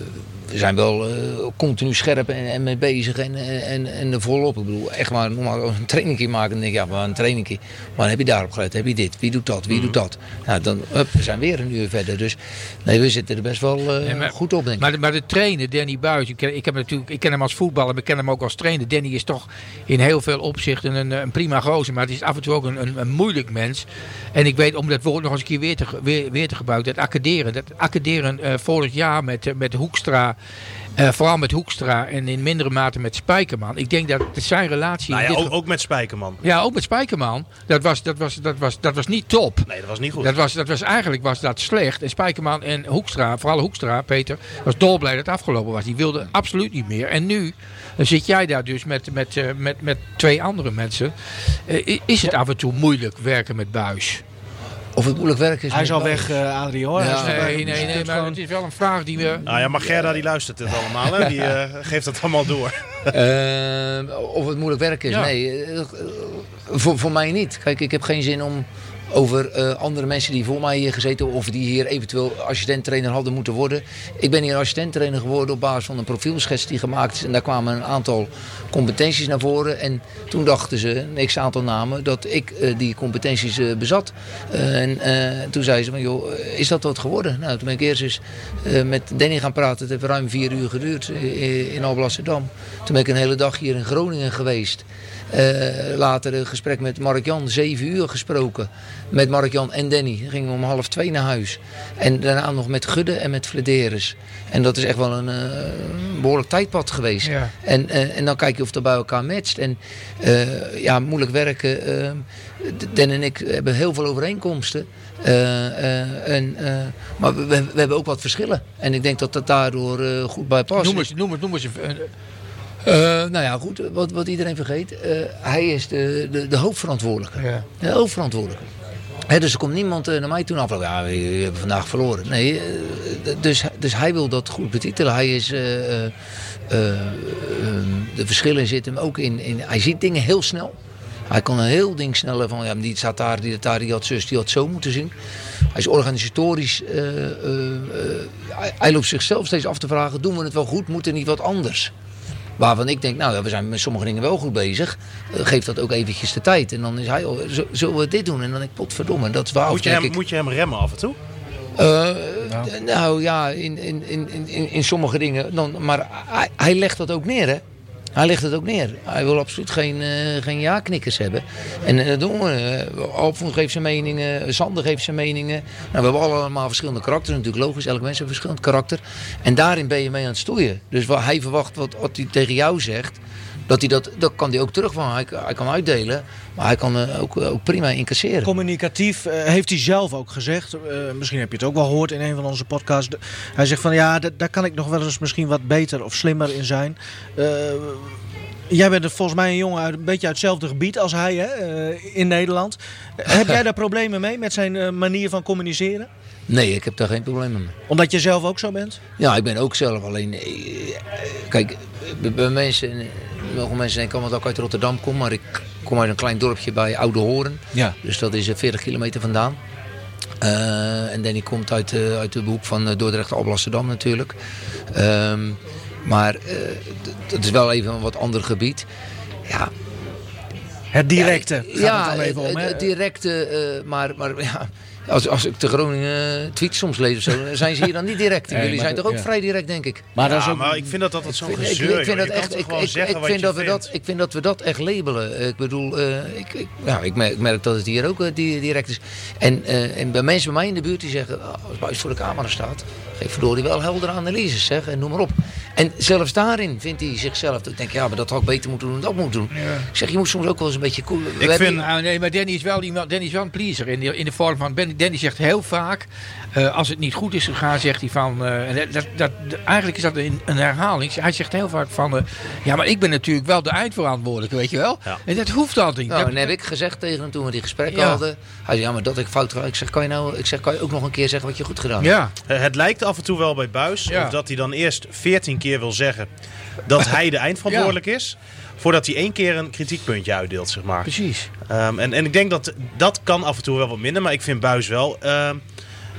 S3: we zijn wel uh, continu scherp en, en mee bezig en, en, en er volop. Ik bedoel, echt maar normaal een trainingje maken. Dan denk ik, ja, maar een trainingje. Maar heb je daarop gelet? Heb je dit? Wie doet dat? Wie mm. doet dat? Nou, dan up, we zijn weer een uur verder. Dus nee, we zitten er best wel uh, nee, maar, goed op, denk ik.
S4: Maar de, maar de trainer, Danny Buijs, ik ken, ik, heb natuurlijk, ik ken hem als voetballer, maar ik ken hem ook als trainer. Danny is toch in heel veel opzichten een, een prima gozer. Maar het is af en toe ook een, een, een moeilijk mens. En ik weet, om dat woord nog eens een keer weer te, weer, weer te gebruiken, dat accaderen. Dat accaderen uh, vorig jaar met, uh, met Hoekstra. Uh, vooral met Hoekstra en in mindere mate met Spijkerman. Ik denk dat zijn relatie...
S5: Nou ja,
S4: dit
S5: ook, ook met Spijkerman.
S4: Ja, ook met Spijkerman. Dat was, dat was, dat was, dat was niet top.
S5: Nee, dat was niet goed.
S4: Dat was, dat was, eigenlijk was dat slecht. En Spijkerman en Hoekstra, vooral Hoekstra, Peter, was dolblij dat het afgelopen was. Die wilde absoluut niet meer. En nu dan zit jij daar dus met, met, uh, met, met twee andere mensen. Uh, is het af en toe moeilijk werken met Buijs?
S3: Of het moeilijk werk is.
S2: Hij is al weg, uh, Adrie, hoor.
S3: Ja.
S2: Nee,
S4: nee, nee, nee, maar het is wel een vraag die we...
S5: Nou ja, maar Gerda die luistert het allemaal, hè? Die uh, geeft het allemaal door.
S3: Uh, of het moeilijk werk is, ja. nee. Uh, voor, voor mij niet. Kijk, ik heb geen zin om over uh, andere mensen die voor mij hier gezeten of die hier eventueel assistent-trainer hadden moeten worden. Ik ben hier assistent-trainer geworden op basis van een profielschets die gemaakt is. En daar kwamen een aantal competenties naar voren. En toen dachten ze, een x-aantal namen, dat ik uh, die competenties uh, bezat. Uh, en uh, toen zeiden ze, maar, joh, is dat wat geworden? Nou, toen ben ik eerst eens uh, met Danny gaan praten. Het heeft ruim vier uur geduurd uh, in Alblasserdam. Toen ben ik een hele dag hier in Groningen geweest. Uh, later een gesprek met Mark-Jan, zeven uur gesproken. Met Mark-Jan en Danny. Dan gingen we om half twee naar huis. En daarna nog met Gudde en met Flederis. En dat is echt wel een uh, behoorlijk tijdpad geweest. Ja. En, uh, en dan kijk je of dat bij elkaar matcht. En uh, ja, moeilijk werken. Uh, Dan en ik hebben heel veel overeenkomsten. Uh, uh, en, uh, maar we, we hebben ook wat verschillen. En ik denk dat dat daardoor uh, goed bij past.
S4: Noem eens, noem eens, noem eens een...
S3: Uh, nou ja, goed, wat, wat iedereen vergeet. Uh, hij is de, de, de hoofdverantwoordelijke. Ja. De hoofdverantwoordelijke. He, dus er komt niemand uh, naar mij toen af. Ja, we, we hebben vandaag verloren. Nee, uh, dus, dus hij wil dat goed betitelen. Hij is... Uh, uh, uh, de verschillen zitten hem ook in, in... Hij ziet dingen heel snel. Hij kan een heel ding sneller van... Ja, die staat daar, die, daar, die had zus, die had zo moeten zien. Hij is organisatorisch... Uh, uh, uh, hij, hij loopt zichzelf steeds af te vragen... Doen we het wel goed? Moet er niet wat anders? Waarvan ik denk, nou, we zijn met sommige dingen wel goed bezig. Uh, geef dat ook eventjes de tijd. En dan is hij, oh, zullen we dit doen? En dan denk ik, potverdomme. Dat is waar.
S5: Moet je, hem, ik, moet je hem remmen af en toe?
S3: Uh, ja. d- nou ja, in, in, in, in, in sommige dingen. Dan, maar hij, hij legt dat ook neer, hè. Hij legt het ook neer. Hij wil absoluut geen, uh, geen ja-knikkers hebben. En dat uh, doen we. Uh, Alfons geeft zijn meningen. Sander geeft zijn meningen. Nou, we hebben allemaal verschillende karakters. Natuurlijk logisch. Elk mens heeft een verschillend karakter. En daarin ben je mee aan het stoeien. Dus wat hij verwacht wat, wat hij tegen jou zegt. Dat, hij dat, dat kan hij ook terug van. Hij, hij kan uitdelen. Maar hij kan uh, ook, ook prima incasseren.
S2: Communicatief uh, heeft hij zelf ook gezegd. Uh, misschien heb je het ook wel gehoord in een van onze podcasts. De, hij zegt van ja, d- daar kan ik nog wel eens misschien wat beter of slimmer in zijn. Uh, jij bent er volgens mij een jongen uit een beetje uit hetzelfde gebied als hij, hè, uh, in Nederland. Uh, heb jij daar problemen mee met zijn uh, manier van communiceren?
S3: Nee, ik heb daar geen probleem mee.
S2: Omdat je zelf ook zo bent?
S3: Ja, ik ben ook zelf. Alleen, kijk, bij mensen, mogen mensen denken dat ik uit Rotterdam kom, maar ik kom uit een klein dorpje bij Oude Hoorn. Ja. Dus dat is veertig kilometer vandaan. Uh, en Danny komt uit, uh, uit de hoek van Dordrecht, Alblasserdam natuurlijk. Um, maar uh, d- dat is wel even een wat ander gebied. Ja.
S2: Het directe
S3: ja,
S2: gaat het dan even om, hè?
S3: Het directe, uh, maar, maar ja... Als, als ik de Groningen tweets soms lees of zo, zijn ze hier dan niet direct. Nee, Jullie zijn toch ook ja. vrij direct, denk ik.
S5: Maar, ja, dat is ook... maar ik vind dat altijd zo'n gezeur. Ik vind dat echt. Ik, ik, ik, vind dat we dat, ik vind dat we dat echt labelen. Ik bedoel, uh, ik, ik, ja, ik, merk, ik merk dat het hier ook uh, direct is. En, uh, en bij mensen bij mij in de buurt die zeggen, oh, als Buijs voor de camera staat, geef verdorie wel heldere analyses, zeg, en noem maar op. En zelfs daarin vindt hij zichzelf. Ik denk, ja, maar dat had ik beter moeten doen, dat moet doen. Ja. Ik zeg, je moet soms ook wel eens een beetje cool.
S4: Ik vind, die... nou, nee, maar Danny is wel iemand, Danny is wel een pleaser in de, in de vorm van. Danny zegt heel vaak, uh, als het niet goed is gegaan, zegt hij van. Uh, en dat, dat, dat, eigenlijk is dat een, een herhaling. Hij zegt heel vaak van, uh, ja, maar ik ben natuurlijk wel de eindverantwoordelijke, weet je wel. Ja. En dat hoeft altijd niet.
S3: Nou,
S4: dat,
S3: en heb ik gezegd tegen hem toen we die gesprekken ja. hadden. Hij zei, ja, maar dat ik fout ga. Ik zeg, kan je nou, ik zeg, kan je ook nog een keer zeggen wat je goed gedaan hebt?
S5: Ja. Uh, het lijkt af en toe wel bij Buijs, ja. dat hij dan eerst veertien keer wil zeggen dat hij de eindverantwoordelijk ja. is, voordat hij één keer een kritiekpuntje uitdeelt, zeg maar.
S4: Precies.
S5: Um, en, en ik denk dat dat kan af en toe wel wat minder, maar ik vind Buijs wel uh,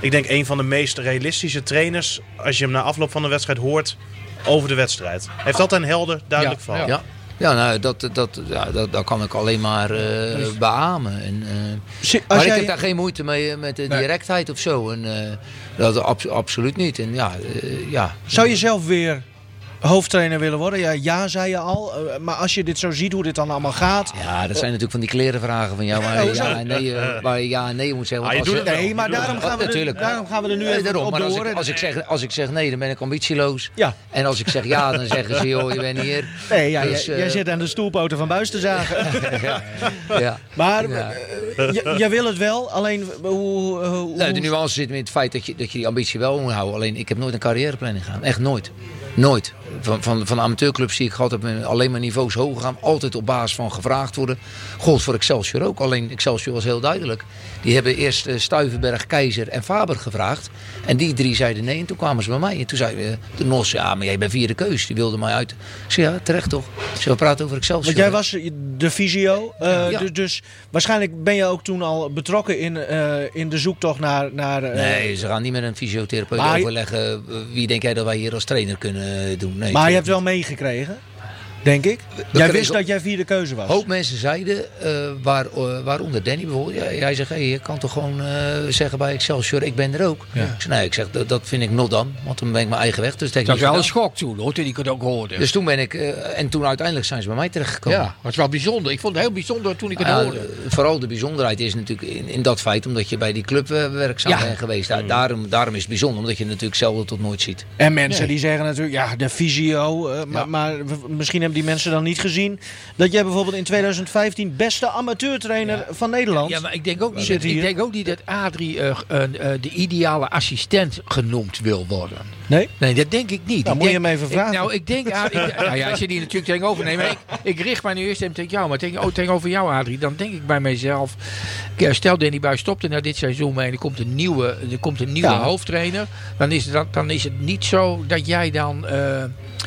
S5: ik denk een van de meest realistische trainers, als je hem na afloop van de wedstrijd hoort over de wedstrijd. Hij heeft altijd een helder, duidelijk
S4: Ja,
S5: verhaal.
S3: Ja. Ja, nou, dat, dat, ja, dat, dat kan ik alleen maar uh, beamen. En, uh, maar jij... ik heb daar geen moeite mee met de directheid nee. of zo. En, uh, dat ab- absoluut niet. En, ja, uh, ja.
S2: Zou je zelf weer hoofdtrainer willen worden? Ja, ja, zei je al. Uh, maar als je dit zo ziet, hoe dit dan allemaal gaat.
S3: Ja, dat zijn natuurlijk van die klerenvragen van jou. Waar je ja en nee, uh, waar je ja en nee moet zeggen.
S5: Ah, je doet het
S2: nee, maar daarom gaan, we er, daarom gaan we er nu nee, even daarom, op
S3: maar als
S2: door.
S3: Ik, als, ik zeg, als ik zeg nee, dan ben ik ambitieloos.
S2: Ja.
S3: En als ik zeg ja, dan zeggen ze, joh, je bent hier.
S2: Nee, ja,
S3: dus,
S2: jij,
S3: uh,
S2: jij zit aan de stoelpoten van Buis te zagen.
S3: ja. ja.
S2: Maar
S3: ja.
S2: Uh, jij wil het wel, alleen hoe... Uh, hoe
S3: nou, de nuance zit in het feit dat je, dat je die ambitie wel moet houden. Alleen, ik heb nooit een carrièreplanning gedaan. Echt nooit. Nooit. Van, van, van de amateurclubs zie ik altijd alleen maar niveaus hoger gaan. Altijd op basis van gevraagd worden. Gold voor Excelsior ook. Alleen Excelsior was heel duidelijk. Die hebben eerst uh, Stuyvenberg, Keizer en Faber gevraagd. En die drie zeiden nee. En toen kwamen ze bij mij. En toen zei uh, de Nos, ja, maar jij bent vierde keus. Die wilde mij uit. Ik zei, ja, terecht toch. Ze we praten over Excelsior.
S2: Want jij was de visio. Uh,
S3: ja.
S2: dus, dus waarschijnlijk ben je ook toen al betrokken in, uh, in de zoektocht naar... naar uh,
S3: nee, ze gaan niet met een fysiotherapeut
S2: maar...
S3: overleggen. Wie denk jij dat wij hier als trainer kunnen doen? Nee,
S2: maar je hebt wel meegekregen, denk ik. Jij wist dat jij vierde keuze was.
S3: Een hoop mensen zeiden, uh, waar, uh, waaronder Danny bijvoorbeeld. Ja, jij zegt, hey, je kan toch gewoon uh, zeggen bij Excelsior, ik ben er ook. Ja. Ik zeg, nee, ik zeg, dat, dat vind ik not dan. Want dan ben ik mijn eigen weg. Dus dat
S4: is wel een schok toen, hoor, toen ik het ook hoorde.
S3: Dus toen ben ik, uh, en toen uiteindelijk zijn ze bij mij terechtgekomen.
S4: Ja, dat is wel bijzonder. Ik vond het heel bijzonder toen ik het
S3: uh,
S4: hoorde.
S3: Uh, vooral de bijzonderheid is natuurlijk in, in dat feit, omdat je bij die club uh, werkzaam ja. bent geweest. Da- daarom, daarom is het bijzonder, omdat je natuurlijk zelden tot nooit ziet.
S2: En mensen nee. die zeggen natuurlijk, ja, de visio. Uh, ja. maar, maar misschien hebben die mensen dan niet gezien dat jij bijvoorbeeld in tweeduizend vijftien beste amateurtrainer ja. van Nederland
S4: ja, maar ik denk ook niet,
S2: zit
S4: dat,
S2: hier.
S4: Ik denk ook niet dat Adrie uh, uh, uh, de ideale assistent genoemd wil worden.
S2: Nee?
S4: Nee, dat denk ik niet.
S2: Nou,
S4: ik
S2: moet
S4: denk,
S2: je hem even vragen.
S4: Ik, nou, ik denk, uh, ik, nou ja, als je die natuurlijk tegenover neemt. Ik, ik richt mij nu eerst even tegen jou, maar tegen, oh, tegenover jou, Adrie, dan denk ik bij mijzelf. Stel, Danny Buis stopt er na dit seizoen mee en er komt een nieuwe, er komt een nieuwe ja. hoofdtrainer. Dan is, het, dan is het niet zo dat jij dan Uh,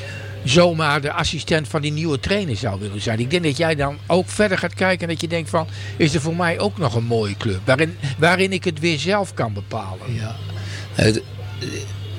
S4: zomaar de assistent van die nieuwe trainer zou willen zijn. Ik denk dat jij dan ook verder gaat kijken en dat je denkt van, is er voor mij ook nog een mooie club waarin, waarin ik het weer zelf kan bepalen.
S3: Ja. Uh, de, de,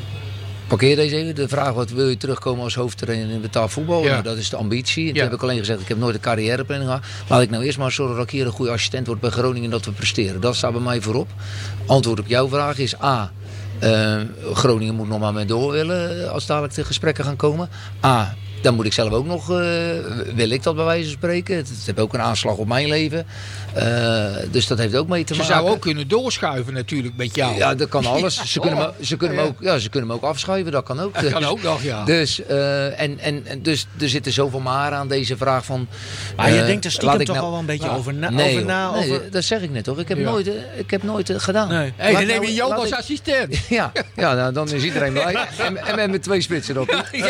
S3: parkeer deze even. De vraag, wat wil je terugkomen als hoofdtrainer in betaald voetbal? Ja. Nou, dat is de ambitie. En ja. Toen heb ik alleen gezegd, ik heb nooit een carrièreplanning gehad. Laat ik nou eerst maar zorgen dat ik hier een goede assistent word bij Groningen en dat we presteren. Dat staat bij mij voorop. Antwoord op jouw vraag is A. Uh, Groningen moet nog maar met door willen als dadelijk de gesprekken gaan komen. A, dan moet ik zelf ook nog, uh, wil ik dat bij wijze van spreken. Het, het heeft ook een aanslag op mijn leven. Uh, dus dat heeft ook mee te
S4: ze
S3: maken.
S4: Ze zou ook kunnen doorschuiven natuurlijk met jou.
S3: Ja, dat kan alles. Ze kunnen, me, ze kunnen, me, ook, ja, ze kunnen me ook afschuiven, dat kan ook.
S4: Dat
S3: dus,
S4: kan ook nog, ja.
S3: Dus, uh, en, en, en dus er zitten zoveel maar aan deze vraag van.
S2: Maar je uh, denkt er stiekem toch
S3: nou,
S2: al wel een beetje ja. over na.
S3: Nee,
S2: over na
S3: nee
S2: over...
S3: dat zeg ik net toch. Ik heb ja. nooit, ik heb nooit uh, gedaan.
S2: Nee.
S4: Hey, dan neem
S3: nou,
S4: je jou als ik... assistent.
S3: Ja, ja nou, dan is iedereen blij. en, en met mijn twee spitsen op. Ja.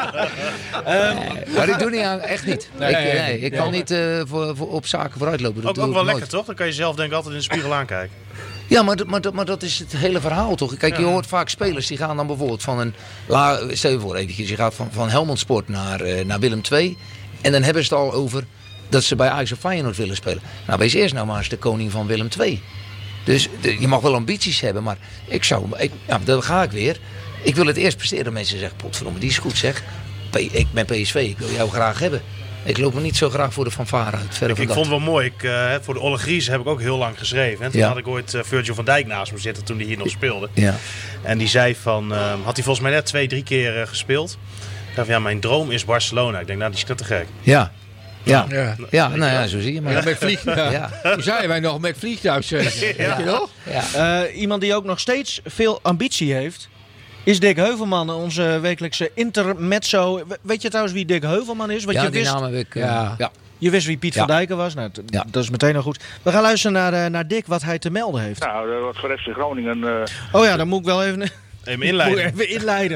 S3: um, maar ik doe niet aan, echt niet. Nee, ik, nee, nee, ik kan niet uh, voor, voor, op zaken vooruitlopen. Dat
S5: ook ook wel nooit. Lekker toch? Dan kan je zelf denk ik altijd in de spiegel aankijken.
S3: Ja, maar, maar, maar dat is het hele verhaal toch? Kijk, je hoort vaak spelers die gaan dan bijvoorbeeld van een... La, stel je voor eventjes, je gaat van, van Helmond Sport naar, uh, naar Willem twee. En dan hebben ze het al over dat ze bij Ajax of Feyenoord willen spelen. Nou, wees eerst nou maar eens de koning van Willem twee. Dus de, je mag wel ambities hebben, maar ik zou... Ik, ja, dan ga ik weer. Ik wil het eerst presteren. Mensen zeggen, potverdomme, die is goed zeg. Ik ben P S V, ik wil jou graag hebben. Ik loop me niet zo graag voor de fanfare uit.
S5: Ik, ik vond het wel mooi. Ik, uh, voor de Olle Gries heb ik ook heel lang geschreven. En toen ja. had ik ooit uh, Virgil van Dijk naast me zitten toen hij hier nog speelde. Ja. En die zei van, uh, had hij volgens mij net twee, drie keer uh, gespeeld. Ik dacht van, ja, mijn droom is Barcelona. Ik denk, nou, die is net te gek.
S3: Ja. Ja, ja, ja, nou ja, zo zie je maar.
S4: Ja, met vliegtuig. Ja. Toen zeiden wij nog met vliegtuig. Ja. Weet je nog?
S2: Ja. Uh, iemand die ook nog steeds veel ambitie heeft, is Dick Heuvelman, onze wekelijkse intermezzo. Weet je trouwens wie Dick Heuvelman is? Wat
S3: ja,
S2: je
S3: die
S2: wist?
S3: naam heb ik. Uh,
S2: ja.
S3: ja.
S2: Je wist wie Piet ja. van Dijken was? Nou, t- ja. Dat is meteen al goed. We gaan luisteren naar, uh, naar Dick, wat hij te melden heeft.
S7: Nou, wat voor F C Groningen... Uh...
S2: Oh ja, dan moet ik wel even...
S5: Even inleiden.
S2: Moet even inleiden.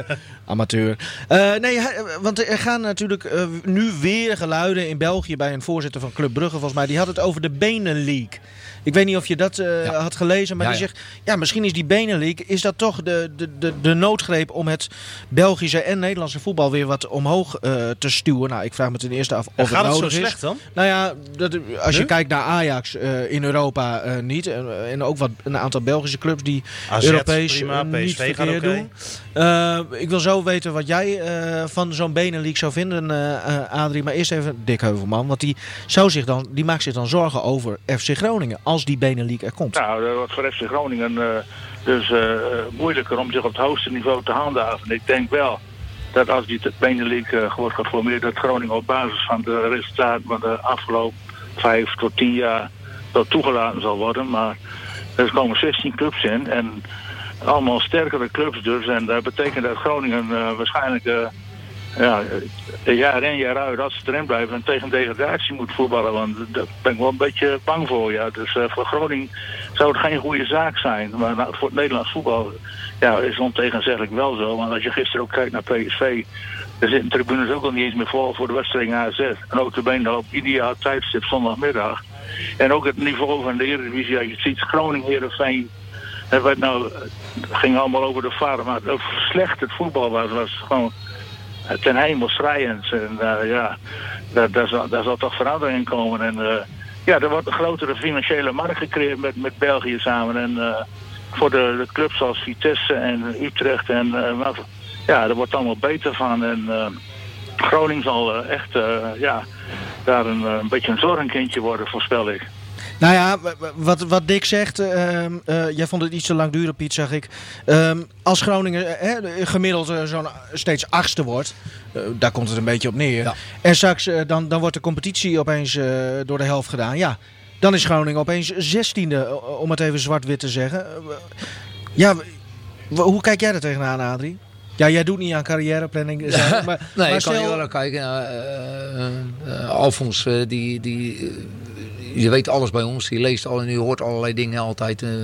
S2: Amateur. Uh, nee, hij, want er gaan natuurlijk uh, nu weer geluiden in België bij een voorzitter van Club Brugge, volgens mij. Die had het over de Benelink. Ik weet niet of je dat uh, ja. had gelezen, maar ja, die ja. zegt, ja, misschien is die Benelink, is dat toch de, de, de, de noodgreep om het Belgische en Nederlandse voetbal weer wat omhoog uh, te stuwen. Nou, ik vraag me ten eerste af of ja, het
S5: gaat
S2: nodig
S5: het zo
S2: is.
S5: slecht dan?
S2: Nou ja, dat, als
S5: nu?
S2: je kijkt naar Ajax uh, in Europa uh, niet. Uh, en ook wat een aantal Belgische clubs die
S5: A Z,
S2: Europees
S5: prima,
S2: uh, niet
S5: P S V
S2: verkeerd
S5: okay.
S2: doen. Uh, ik wil zo weten wat jij uh, van zo'n Benelink zou vinden, uh, uh, Adrie. Maar eerst even Dick Heuvelman. Want die, zou zich dan, die maakt zich dan zorgen over F C Groningen als die Benelink er komt.
S7: Nou, dat wordt voor F C Groningen uh, dus uh, moeilijker om zich op het hoogste niveau te handhaven. Ik denk wel dat als die Benelink uh, wordt geformeerd, dat Groningen op basis van de resultaten van de afgelopen vijf tot tien jaar wel toegelaten zal worden. Maar er komen zestien clubs in en allemaal sterkere clubs dus. En dat betekent dat Groningen uh, waarschijnlijk uh, ja, jaar in jaar uit, als ze erin blijven, en tegen degradatie moet voetballen. Want daar ben ik wel een beetje bang voor. Ja. Dus uh, voor Groningen zou het geen goede zaak zijn. Maar nou, voor het Nederlands voetbal ja, is het ontegenzeggelijk wel zo. Want als je gisteren ook kijkt naar P S V, er zitten tribunes ook al niet eens meer vol voor de wedstrijd A Z. En ook de benen op ideaal tijdstip zondagmiddag. En ook het niveau van de Eredivisie, als je ziet, Groningen, Heerenveen. Het werd nou, ging allemaal over de vader, maar hoe slecht het voetbal was, was gewoon ten hemel schrijend. En uh, ja, daar, daar, zal, daar zal toch verandering in komen. En uh, ja, er wordt een grotere financiële markt gecreëerd met, met België samen. En uh, voor de, de clubs als Vitesse en Utrecht. En uh, ja, daar wordt allemaal beter van. En uh, Groningen zal uh, echt uh, ja, daar een, een beetje een zorgenkindje worden, voorspel ik.
S2: Nou ja, wat, wat Dick zegt, uh, uh, jij vond het iets te lang duren, Piet, zag ik. Uh, als Groningen uh, gemiddeld uh, zo'n steeds achtste wordt, uh, daar komt het een beetje op neer. Ja. En straks uh, dan, dan wordt de competitie opeens uh, door de helft gedaan. Ja, dan is Groningen opeens zestiende, om het even zwart-wit te zeggen. Uh, ja, w- hoe kijk jij er tegenaan, Adrie? Ja, jij doet niet aan carrièreplanning. Zeg, maar,
S3: nee,
S2: maar
S3: ik
S2: stel...
S3: kan je wel naar kijken. Uh, uh, uh, Alfons, uh, die... die uh, je weet alles bij ons, die leest al en die hoort allerlei dingen altijd. Uh,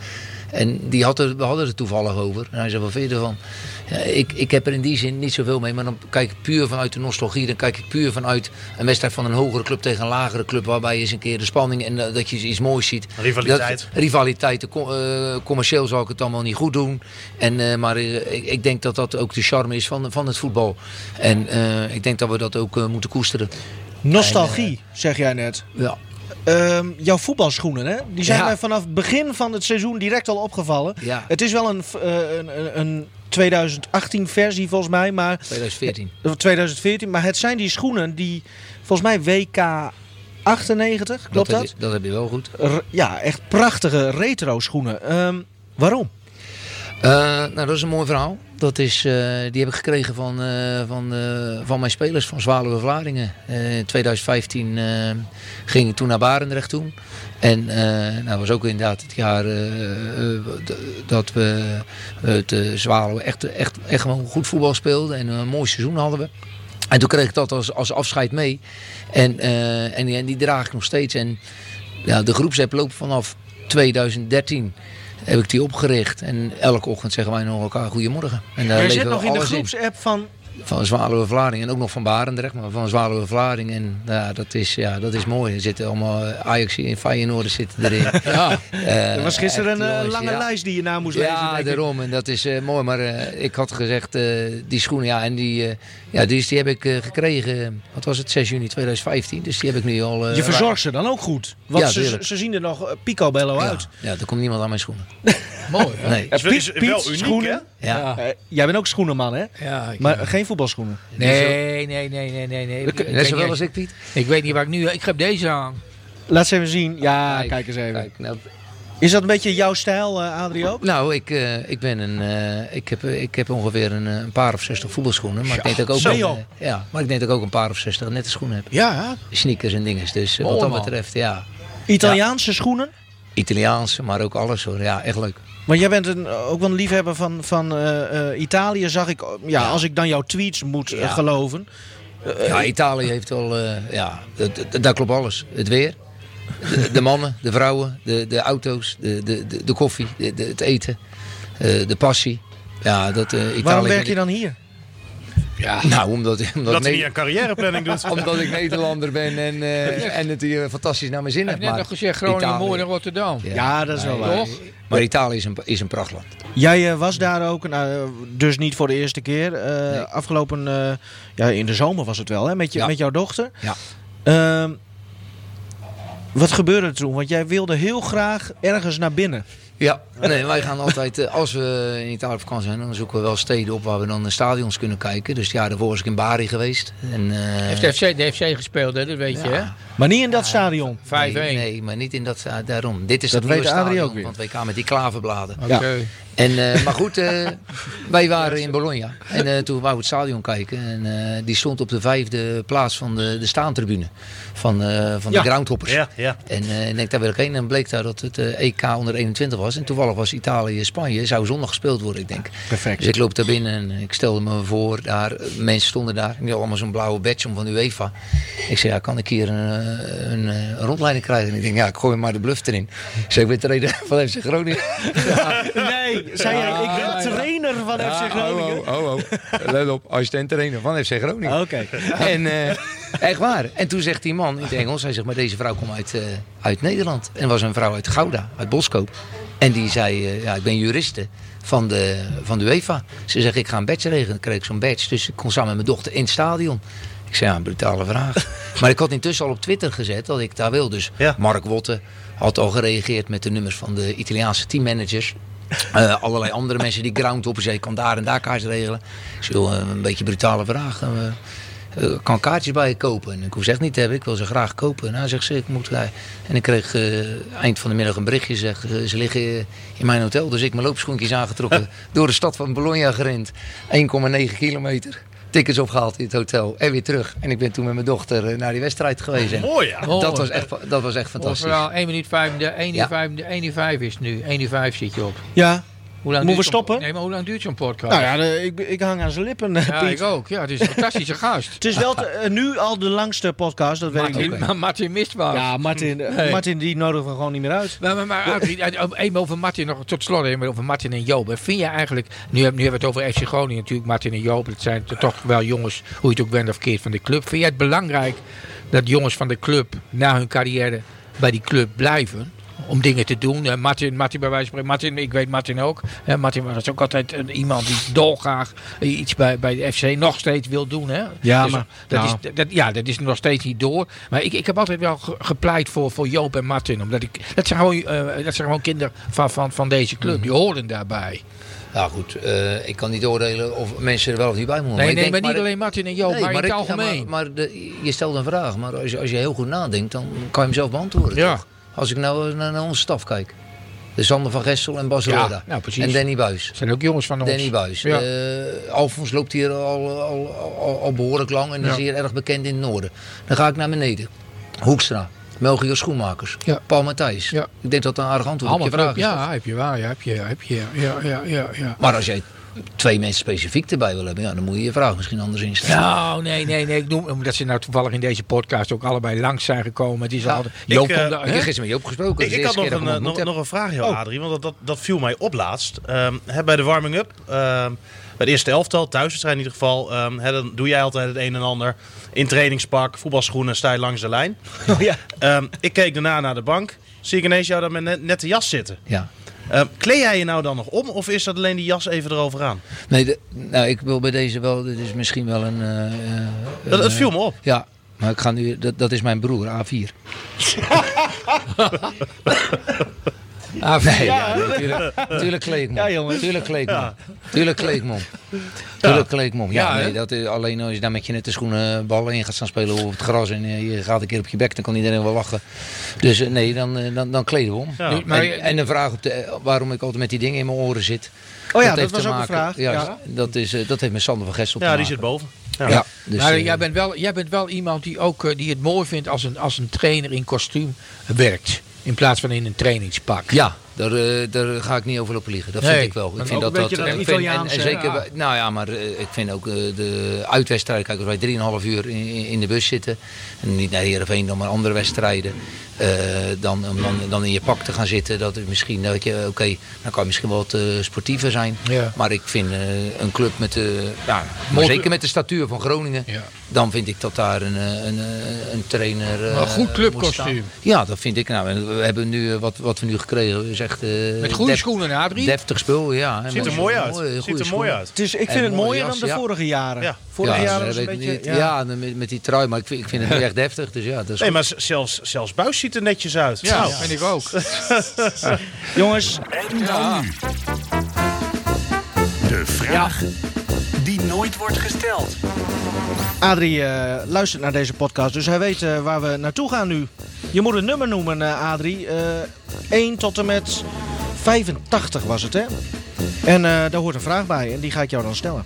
S3: en die had er, we hadden het toevallig over. En hij zei, wat vind je ervan? Ja, ik, ik heb er in die zin niet zoveel mee, maar dan kijk ik puur vanuit de nostalgie. Dan kijk ik puur vanuit een wedstrijd van een hogere club tegen een lagere club, waarbij je eens een keer de spanning en uh, dat je iets moois ziet.
S5: Rivaliteit.
S3: Dat, rivaliteit. Uh, commercieel zal ik het allemaal niet goed doen. En, uh, maar uh, ik, ik denk dat dat ook de charme is van, van het voetbal. En uh, ik denk dat we dat ook uh, moeten koesteren.
S2: Nostalgie, en, uh, zeg jij net.
S3: Ja.
S2: Uh, jouw voetbalschoenen, hè? Die zijn
S3: ja.
S2: mij vanaf het begin van het seizoen direct al opgevallen. Ja. Het is wel een, uh, een, een twintig achttien versie volgens mij, maar
S3: twintig veertien.
S2: twintig veertien, maar het zijn die schoenen die volgens mij W K achtennegentig, klopt dat?
S3: Dat heb je, dat heb je wel goed.
S2: R- ja, echt prachtige retro schoenen. Um, waarom?
S3: Uh, nou, dat is een mooi verhaal. Dat is, uh, die heb ik gekregen van, uh, van, uh, van mijn spelers van Zwaluwe Vlaardingen. Uh, in twintig vijftien uh, ging ik toen naar Barendrecht toen. En uh, nou, dat was ook inderdaad het jaar uh, uh, d- dat we uh, het uh, Zwaluwe echt, echt, echt gewoon goed voetbal speelden. En een mooi seizoen hadden we. En toen kreeg ik dat als, als afscheid mee. En, uh, en, die, en die draag ik nog steeds. En ja, de groepsapp loopt vanaf twintig dertien. Heb ik die opgericht. En elke ochtend zeggen wij nog elkaar goedemorgen. En daar
S2: je zit nog in de groepsapp van...
S3: Van Zwaluwe Vlaardingen en ook nog van Barendrecht, maar van Zwaluwe Vlaardingen. En ja, dat is, ja, dat is mooi. Er zitten allemaal Ajax en Feyenoord zitten erin. ja, uh,
S2: er was gisteren een uh, lange
S3: ja.
S2: lijst die je na moest
S3: ja,
S2: lezen.
S3: Ja, daarom. En dat is uh, mooi. Maar uh, ik had gezegd, uh, die schoenen, ja, en die, uh, ja, die, die heb ik uh, gekregen. Wat was het? zes juni twintig vijftien. Dus die heb ik nu al... Uh,
S2: je verzorgt ze dan ook goed? Want
S3: ja,
S2: ze, ze zien er nog uh, picobello
S3: ja,
S2: uit.
S3: Ja, er komt niemand aan mijn schoenen.
S4: Mooi.
S3: Nee.
S2: Ja, Piet, is wel uniek, schoenen.
S3: Ja.
S2: Ja. Uh, jij bent ook schoenenman, hè?
S4: Ja,
S2: maar
S4: ja.
S2: geen voetbalschoenen.
S4: Nee, nee, nee, nee, nee. nee.
S3: Ik, Net zowel als ik, Piet.
S4: Ik weet niet waar ik nu... Ik heb deze aan.
S2: Laat ze even zien. Ja, kijk, kijk eens even. Kijk, nou, is dat een beetje jouw stijl, uh, Adrie?
S3: Nou, ik, uh, ik ben een... Uh, ik, heb, ik heb ongeveer een, een paar of zestig voetbalschoenen. Maar, ja, ik denk dat ik ook een, uh, ja, maar ik denk dat ik ook een paar of zestig nette schoenen heb.
S2: Ja.
S3: Sneakers en dinges. Dus uh,
S2: oh,
S3: wat dat
S2: man.
S3: betreft, ja.
S2: Italiaanse ja. schoenen?
S3: Italiaanse, maar ook alles hoor. Ja, echt leuk.
S2: Maar jij bent een, ook wel een liefhebber van, van uh, uh, Italië, zag ik. Ja, ja, als ik dan jouw tweets moet uh, ja. geloven.
S3: Uh, ja, Italië heeft wel... Uh, ja, daar klopt alles. Het weer. De, de mannen, de vrouwen, de, de auto's, de, de, de, de koffie, de, de, het eten, uh, de passie. Ja, dat, uh, Italië
S2: Waarom werk je dan hier?
S4: Ja.
S3: Nou, omdat, omdat,
S5: Dat hij
S3: ne-
S5: niet aan carrièreplanning doet.
S3: omdat ik Nederlander ben en, uh, en het hier fantastisch naar mijn zin
S4: Hij
S3: heb.
S4: heeft net
S3: Maar
S4: nog gezegd Groningen
S3: Italië-
S4: mooi dan Rotterdam.
S3: Ja,
S2: Ja, dat is wel
S3: nee,
S2: waar.
S4: Toch?
S3: Maar Italië is een, is een prachtland.
S2: Jij uh, was daar ook, nou, dus niet voor de eerste keer. Uh,
S3: Nee.
S2: Afgelopen, uh, ja, in de zomer was het wel, hè, met, je,
S3: Ja.
S2: met jouw dochter.
S3: Ja.
S2: Uh, wat gebeurde er toen? Want jij wilde heel graag ergens naar binnen.
S3: Ja, nee, wij gaan altijd, uh, als we in Italië op vakantie zijn, dan zoeken we wel steden op waar we dan de stadions kunnen kijken. Dus ja, daarvoor was ik in Bari geweest. En, uh,
S4: Heeft de F C, de F C gespeeld, hè? Dat weet je, hè?
S3: ja,
S2: Maar niet in dat stadion.
S4: vijf één.
S3: nee, nee, maar niet in dat, uh, daarom. Dit is
S2: Dat
S3: het
S2: weet
S3: nieuwe
S2: Adrie
S3: stadion
S2: ook weer.
S3: van het W K met die klaverbladen.
S4: Oké.
S2: Ja.
S3: En, uh, maar goed, uh, wij waren in Bologna en uh, toen wou we het stadion kijken. En uh, die stond op de vijfde plaats van de, de staantribune van, uh, van
S5: Ja.
S3: de groundhoppers.
S5: Ja, ja.
S3: En uh, ik denk, daar wil ik heen. En bleek daar dat het uh, E K onder eenentwintig was. En toevallig was Italië-Spanje. Zou zondag gespeeld worden, ik denk.
S2: Perfect.
S3: Dus ik loop daar binnen en ik stelde me voor. Daar, mensen stonden daar. Die hadden allemaal zo'n blauwe badge om van UEFA. Ik zei, ja, kan ik hier een, een, een rondleiding krijgen? En ik denk, ja, ik gooi maar de bluff erin. Ik zei, ik ben trainer van F C Groningen.
S2: Nee, zei jij, ik ben trainer van F C Groningen.
S3: Oh, oh, oh, oh. Let op, assistent trainer van F C Groningen.
S2: Oké.
S3: En uh, echt waar. En toen zegt die man in het Engels, hij zegt, maar deze vrouw komt uit, uh, uit Nederland. En was een vrouw uit Gouda, uit Boskoop. En die zei, uh, ja, ik ben juriste van de, van de UEFA. Ze zegt, ik ga een badge regelen. Dan kreeg ik zo'n badge. Dus ik kon samen met mijn dochter in het stadion. Ik zei, ja, een brutale vraag. Maar ik had intussen al op Twitter gezet dat ik daar wil. Dus
S5: Ja.
S3: Mark Wotte had al gereageerd met de nummers van de Italiaanse teammanagers. Uh, allerlei andere mensen die groundhoppers. Ik kan daar en daar kaartjes regelen. Ik zei, uh, een beetje brutale vraag. Uh, uh, kan kaartjes bij je kopen? En ik hoef ze echt niet te hebben. Ik wil ze graag kopen. Nou, zegt ze, ik moet... Uh, en ik kreeg uh, eind van de middag een berichtje. Zeg, uh, ze liggen uh, in mijn hotel. Dus ik mijn loopschoentjes aangetrokken. door de stad van Bologna gerend. één komma negen kilometer. Tickets opgehaald in het hotel. En weer terug. En ik ben toen met mijn dochter uh, naar die wedstrijd geweest. En
S5: Mooi, ja.
S4: Oh.
S3: dat, was echt, dat was echt fantastisch.
S4: Overal één minuut vijf, één uur
S3: Ja.
S4: vijf, één uur vijf is het nu. één uur vijf zit je op.
S2: Ja.
S4: Hoe lang
S2: Moeten we
S4: duurt zo'n-
S2: stoppen?
S4: Nee, maar hoe lang duurt zo'n podcast?
S2: Nou ja, de, ik, ik hang aan zijn lippen, uh,
S4: Ja,
S2: Piet.
S4: ik ook. Ja, het is een fantastische gast.
S2: Het is wel te- uh, nu al de langste podcast, dat weet ik
S4: Martin,
S2: niet.
S4: maar Martin mist wat.
S2: Ja, Martin, uh,
S4: Nee.
S2: Martin die nodigen we gewoon niet meer uit.
S4: Maar, maar, maar Adrie, even over Martin nog tot slot, even over Martin en Joop. Vind je eigenlijk, nu, heb, nu hebben we het over F C Groningen natuurlijk, Martin en Joop, het zijn toch wel jongens, hoe je het ook bent of keert, van de club. Vind jij het belangrijk dat jongens van de club na hun carrière bij die club blijven? Om dingen te doen. Uh, Martin, Martin bij wijze van spreken. Martin, ik weet Martin ook. Uh, Martin was ook altijd uh, iemand die dolgraag uh, iets bij, bij de F C nog steeds wil doen. Hè?
S2: Ja,
S4: Dus,
S2: maar-
S4: dat,
S2: nou.
S4: is, dat, ja, dat is nog steeds niet door. Maar ik, ik heb altijd wel ge- gepleit voor, voor Joop en Martin. Omdat ik, dat, zijn gewoon, uh, dat zijn gewoon kinderen van, van, van deze club. Die horen daarbij.
S3: Ja goed, uh, ik kan niet oordelen of mensen er wel of niet bij moeten.
S4: Nee,
S3: ik
S4: nee,
S3: denk,
S4: maar niet alleen Martin en Joop,
S3: nee,
S4: maar in het
S3: ik-
S4: algemeen.
S3: ja, maar maar de, je stelt een vraag, maar als je, als je heel goed nadenkt, dan kan je hem zelf beantwoorden.
S4: Ja.
S3: Toch? Als ik nou naar, naar onze staf kijk. De Sander van Gessel en Bas Roda.
S4: Ja, nou, precies.
S3: En Danny Buis.
S4: Dat zijn ook jongens van ons.
S3: Danny Buis.
S4: Ja.
S3: Uh, Alfons loopt hier al, al, al, al behoorlijk lang en
S4: Ja.
S3: is hier erg bekend in het noorden. Dan ga ik naar beneden. Hoekstra. Melchior Schoenmakers.
S4: Ja.
S3: Paul Matthijs.
S4: Ja.
S3: Ik denk dat dat een aardig antwoord op
S4: Allemaal
S3: je vraag is.
S4: ja, heb je waar. Ja, heb je, heb je, ja, ja, ja, ja.
S3: Maar als jij twee mensen specifiek erbij wil hebben, ja, dan moet je je vraag misschien anders instellen.
S4: Nou, nee, nee, nee. Ik noem, omdat ze nou toevallig in deze podcast ook allebei langs zijn gekomen. Het is
S3: Ja,
S4: altijd,
S5: ik,
S4: Joop
S5: eh,
S4: komt
S3: Ik
S4: daar,
S3: heb
S4: hè?
S3: gisteren met Joop gesproken.
S5: Ik,
S3: Dat is
S5: ik
S3: de
S5: had
S3: eerste
S5: nog
S3: keer
S5: een,
S3: dat ik
S5: eh,
S3: hem
S5: nog,
S3: ontmoet heb.
S5: nog een vraag, joh, Adrie, want dat, dat, dat viel mij op laatst. Ehm, hè, bij de warming-up, ehm, bij de eerste elftal, thuiswedstrijd in ieder geval, ehm, hè, dan doe jij altijd het een en ander in trainingspak, voetbalschoenen, sta je langs de lijn.
S2: Oh, ja.
S5: Ehm, ik keek daarna naar de bank, zie ik ineens jou daar met net, nette jas zitten.
S3: Ja.
S5: Ehm, kleed jij je nou dan nog om of is dat alleen die jas even erover aan?
S3: Nee, de, nou, ik wil bij deze wel, dit is misschien wel een... Uh, uh,
S5: Dat, dat viel me op.
S3: Ja, maar ik ga nu, dat, dat is mijn broer, A vier. Ah, nee, ja, nee, tuurlijk, tuurlijk kleed ik me om.
S2: Ja, jongens.
S3: Tuurlijk kleed ik me om. Tuurlijk kleed ik me om. Tuurlijk kleed ik me om. Ja,
S4: Ja,
S3: nee,
S4: hè?
S3: dat is alleen als je daar met je nette schoenen ballen in gaat staan spelen op het gras en uh, je gaat een keer op je bek, dan kan iedereen wel lachen. Dus uh, nee, dan, uh, dan, dan kleden we om.
S5: Ja.
S4: Nu, maar-
S3: en, en een vraag op de, waarom ik altijd met die dingen in mijn oren zit.
S2: Oh ja, dat
S3: heeft
S2: was
S3: te
S2: ook een
S3: maken-
S2: vraag.
S3: Ja,
S2: Ja.
S3: Dat, is, uh, dat heeft met Sander van Gessel
S5: Ja,
S3: te
S5: die
S3: maken.
S5: zit boven. Ja.
S3: Ja, dus,
S4: maar
S3: uh,
S4: jij, bent wel, jij bent wel iemand die, ook, eh, die het mooi vindt als een, als een trainer in kostuum werkt. In plaats van in een trainingspak.
S3: ja, Daar, uh, daar ga ik niet over lopen liegen. Dat
S4: Nee,
S3: vind ik wel. Ik vind
S2: ook
S3: dat
S2: een beetje
S3: dat
S2: dat
S3: ik vind-
S2: Italiaanse,
S3: en, en zeker,
S4: ja.
S3: bij- nou ja, maar uh, ik vind ook uh, de uitwedstrijden. Kijk, als wij drieënhalf uur in, in de bus zitten. En niet naar Heerenveen, dan maar andere wedstrijden. Uh, dan, om dan, dan in je pak te gaan zitten. Dat is misschien, dat je, oké, okay, dan kan je misschien wel wat uh, sportiever zijn.
S4: Ja.
S3: Maar ik vind uh, een club met de, ja, maar
S4: Motor-
S3: zeker met de statuur van Groningen.
S4: Ja.
S3: Dan vind ik dat daar een, een, een, een trainer uh,
S4: Een goed
S3: moet
S4: clubkostuum.
S3: staan. Ja, dat vind ik. Nou, en we hebben nu, uh, wat, wat we nu gekregen is echt... Uh,
S4: Met goede
S3: def-
S4: schoenen, Adrie.
S3: Deftig spul, ja. En
S5: Ziet er
S3: mooie-
S5: mooi uit.
S3: mooie,
S5: Ziet
S3: goede
S5: er mooi
S3: schoenen.
S5: uit.
S2: Het is, ik
S3: En
S2: vind het
S3: mooie
S2: mooier
S3: jas,
S2: dan de
S3: ja.
S2: vorige jaren.
S5: Ja.
S2: Vorig
S3: Ja,
S2: jaar
S3: dat
S2: was een
S3: weet ik
S2: beetje...
S3: niet.
S2: Ja.
S3: Ja, met, met die trui, maar ik vind, ik vind het nu echt deftig. Dus ja, dat is
S5: Nee,
S3: goed.
S5: maar z- zelfs, zelfs Buis ziet er netjes uit.
S4: Ja,
S5: Nou,
S4: vind ik ook.
S2: Jongens,
S1: En dan nu. De vraag die nooit wordt gesteld.
S2: Adrie uh, luistert naar deze podcast, dus hij weet uh, waar we naartoe gaan nu. Je moet een nummer noemen, uh, Adrie. Uh, één tot en met vijfentachtig was het, hè? En uh, daar hoort een vraag bij en die ga ik jou dan stellen.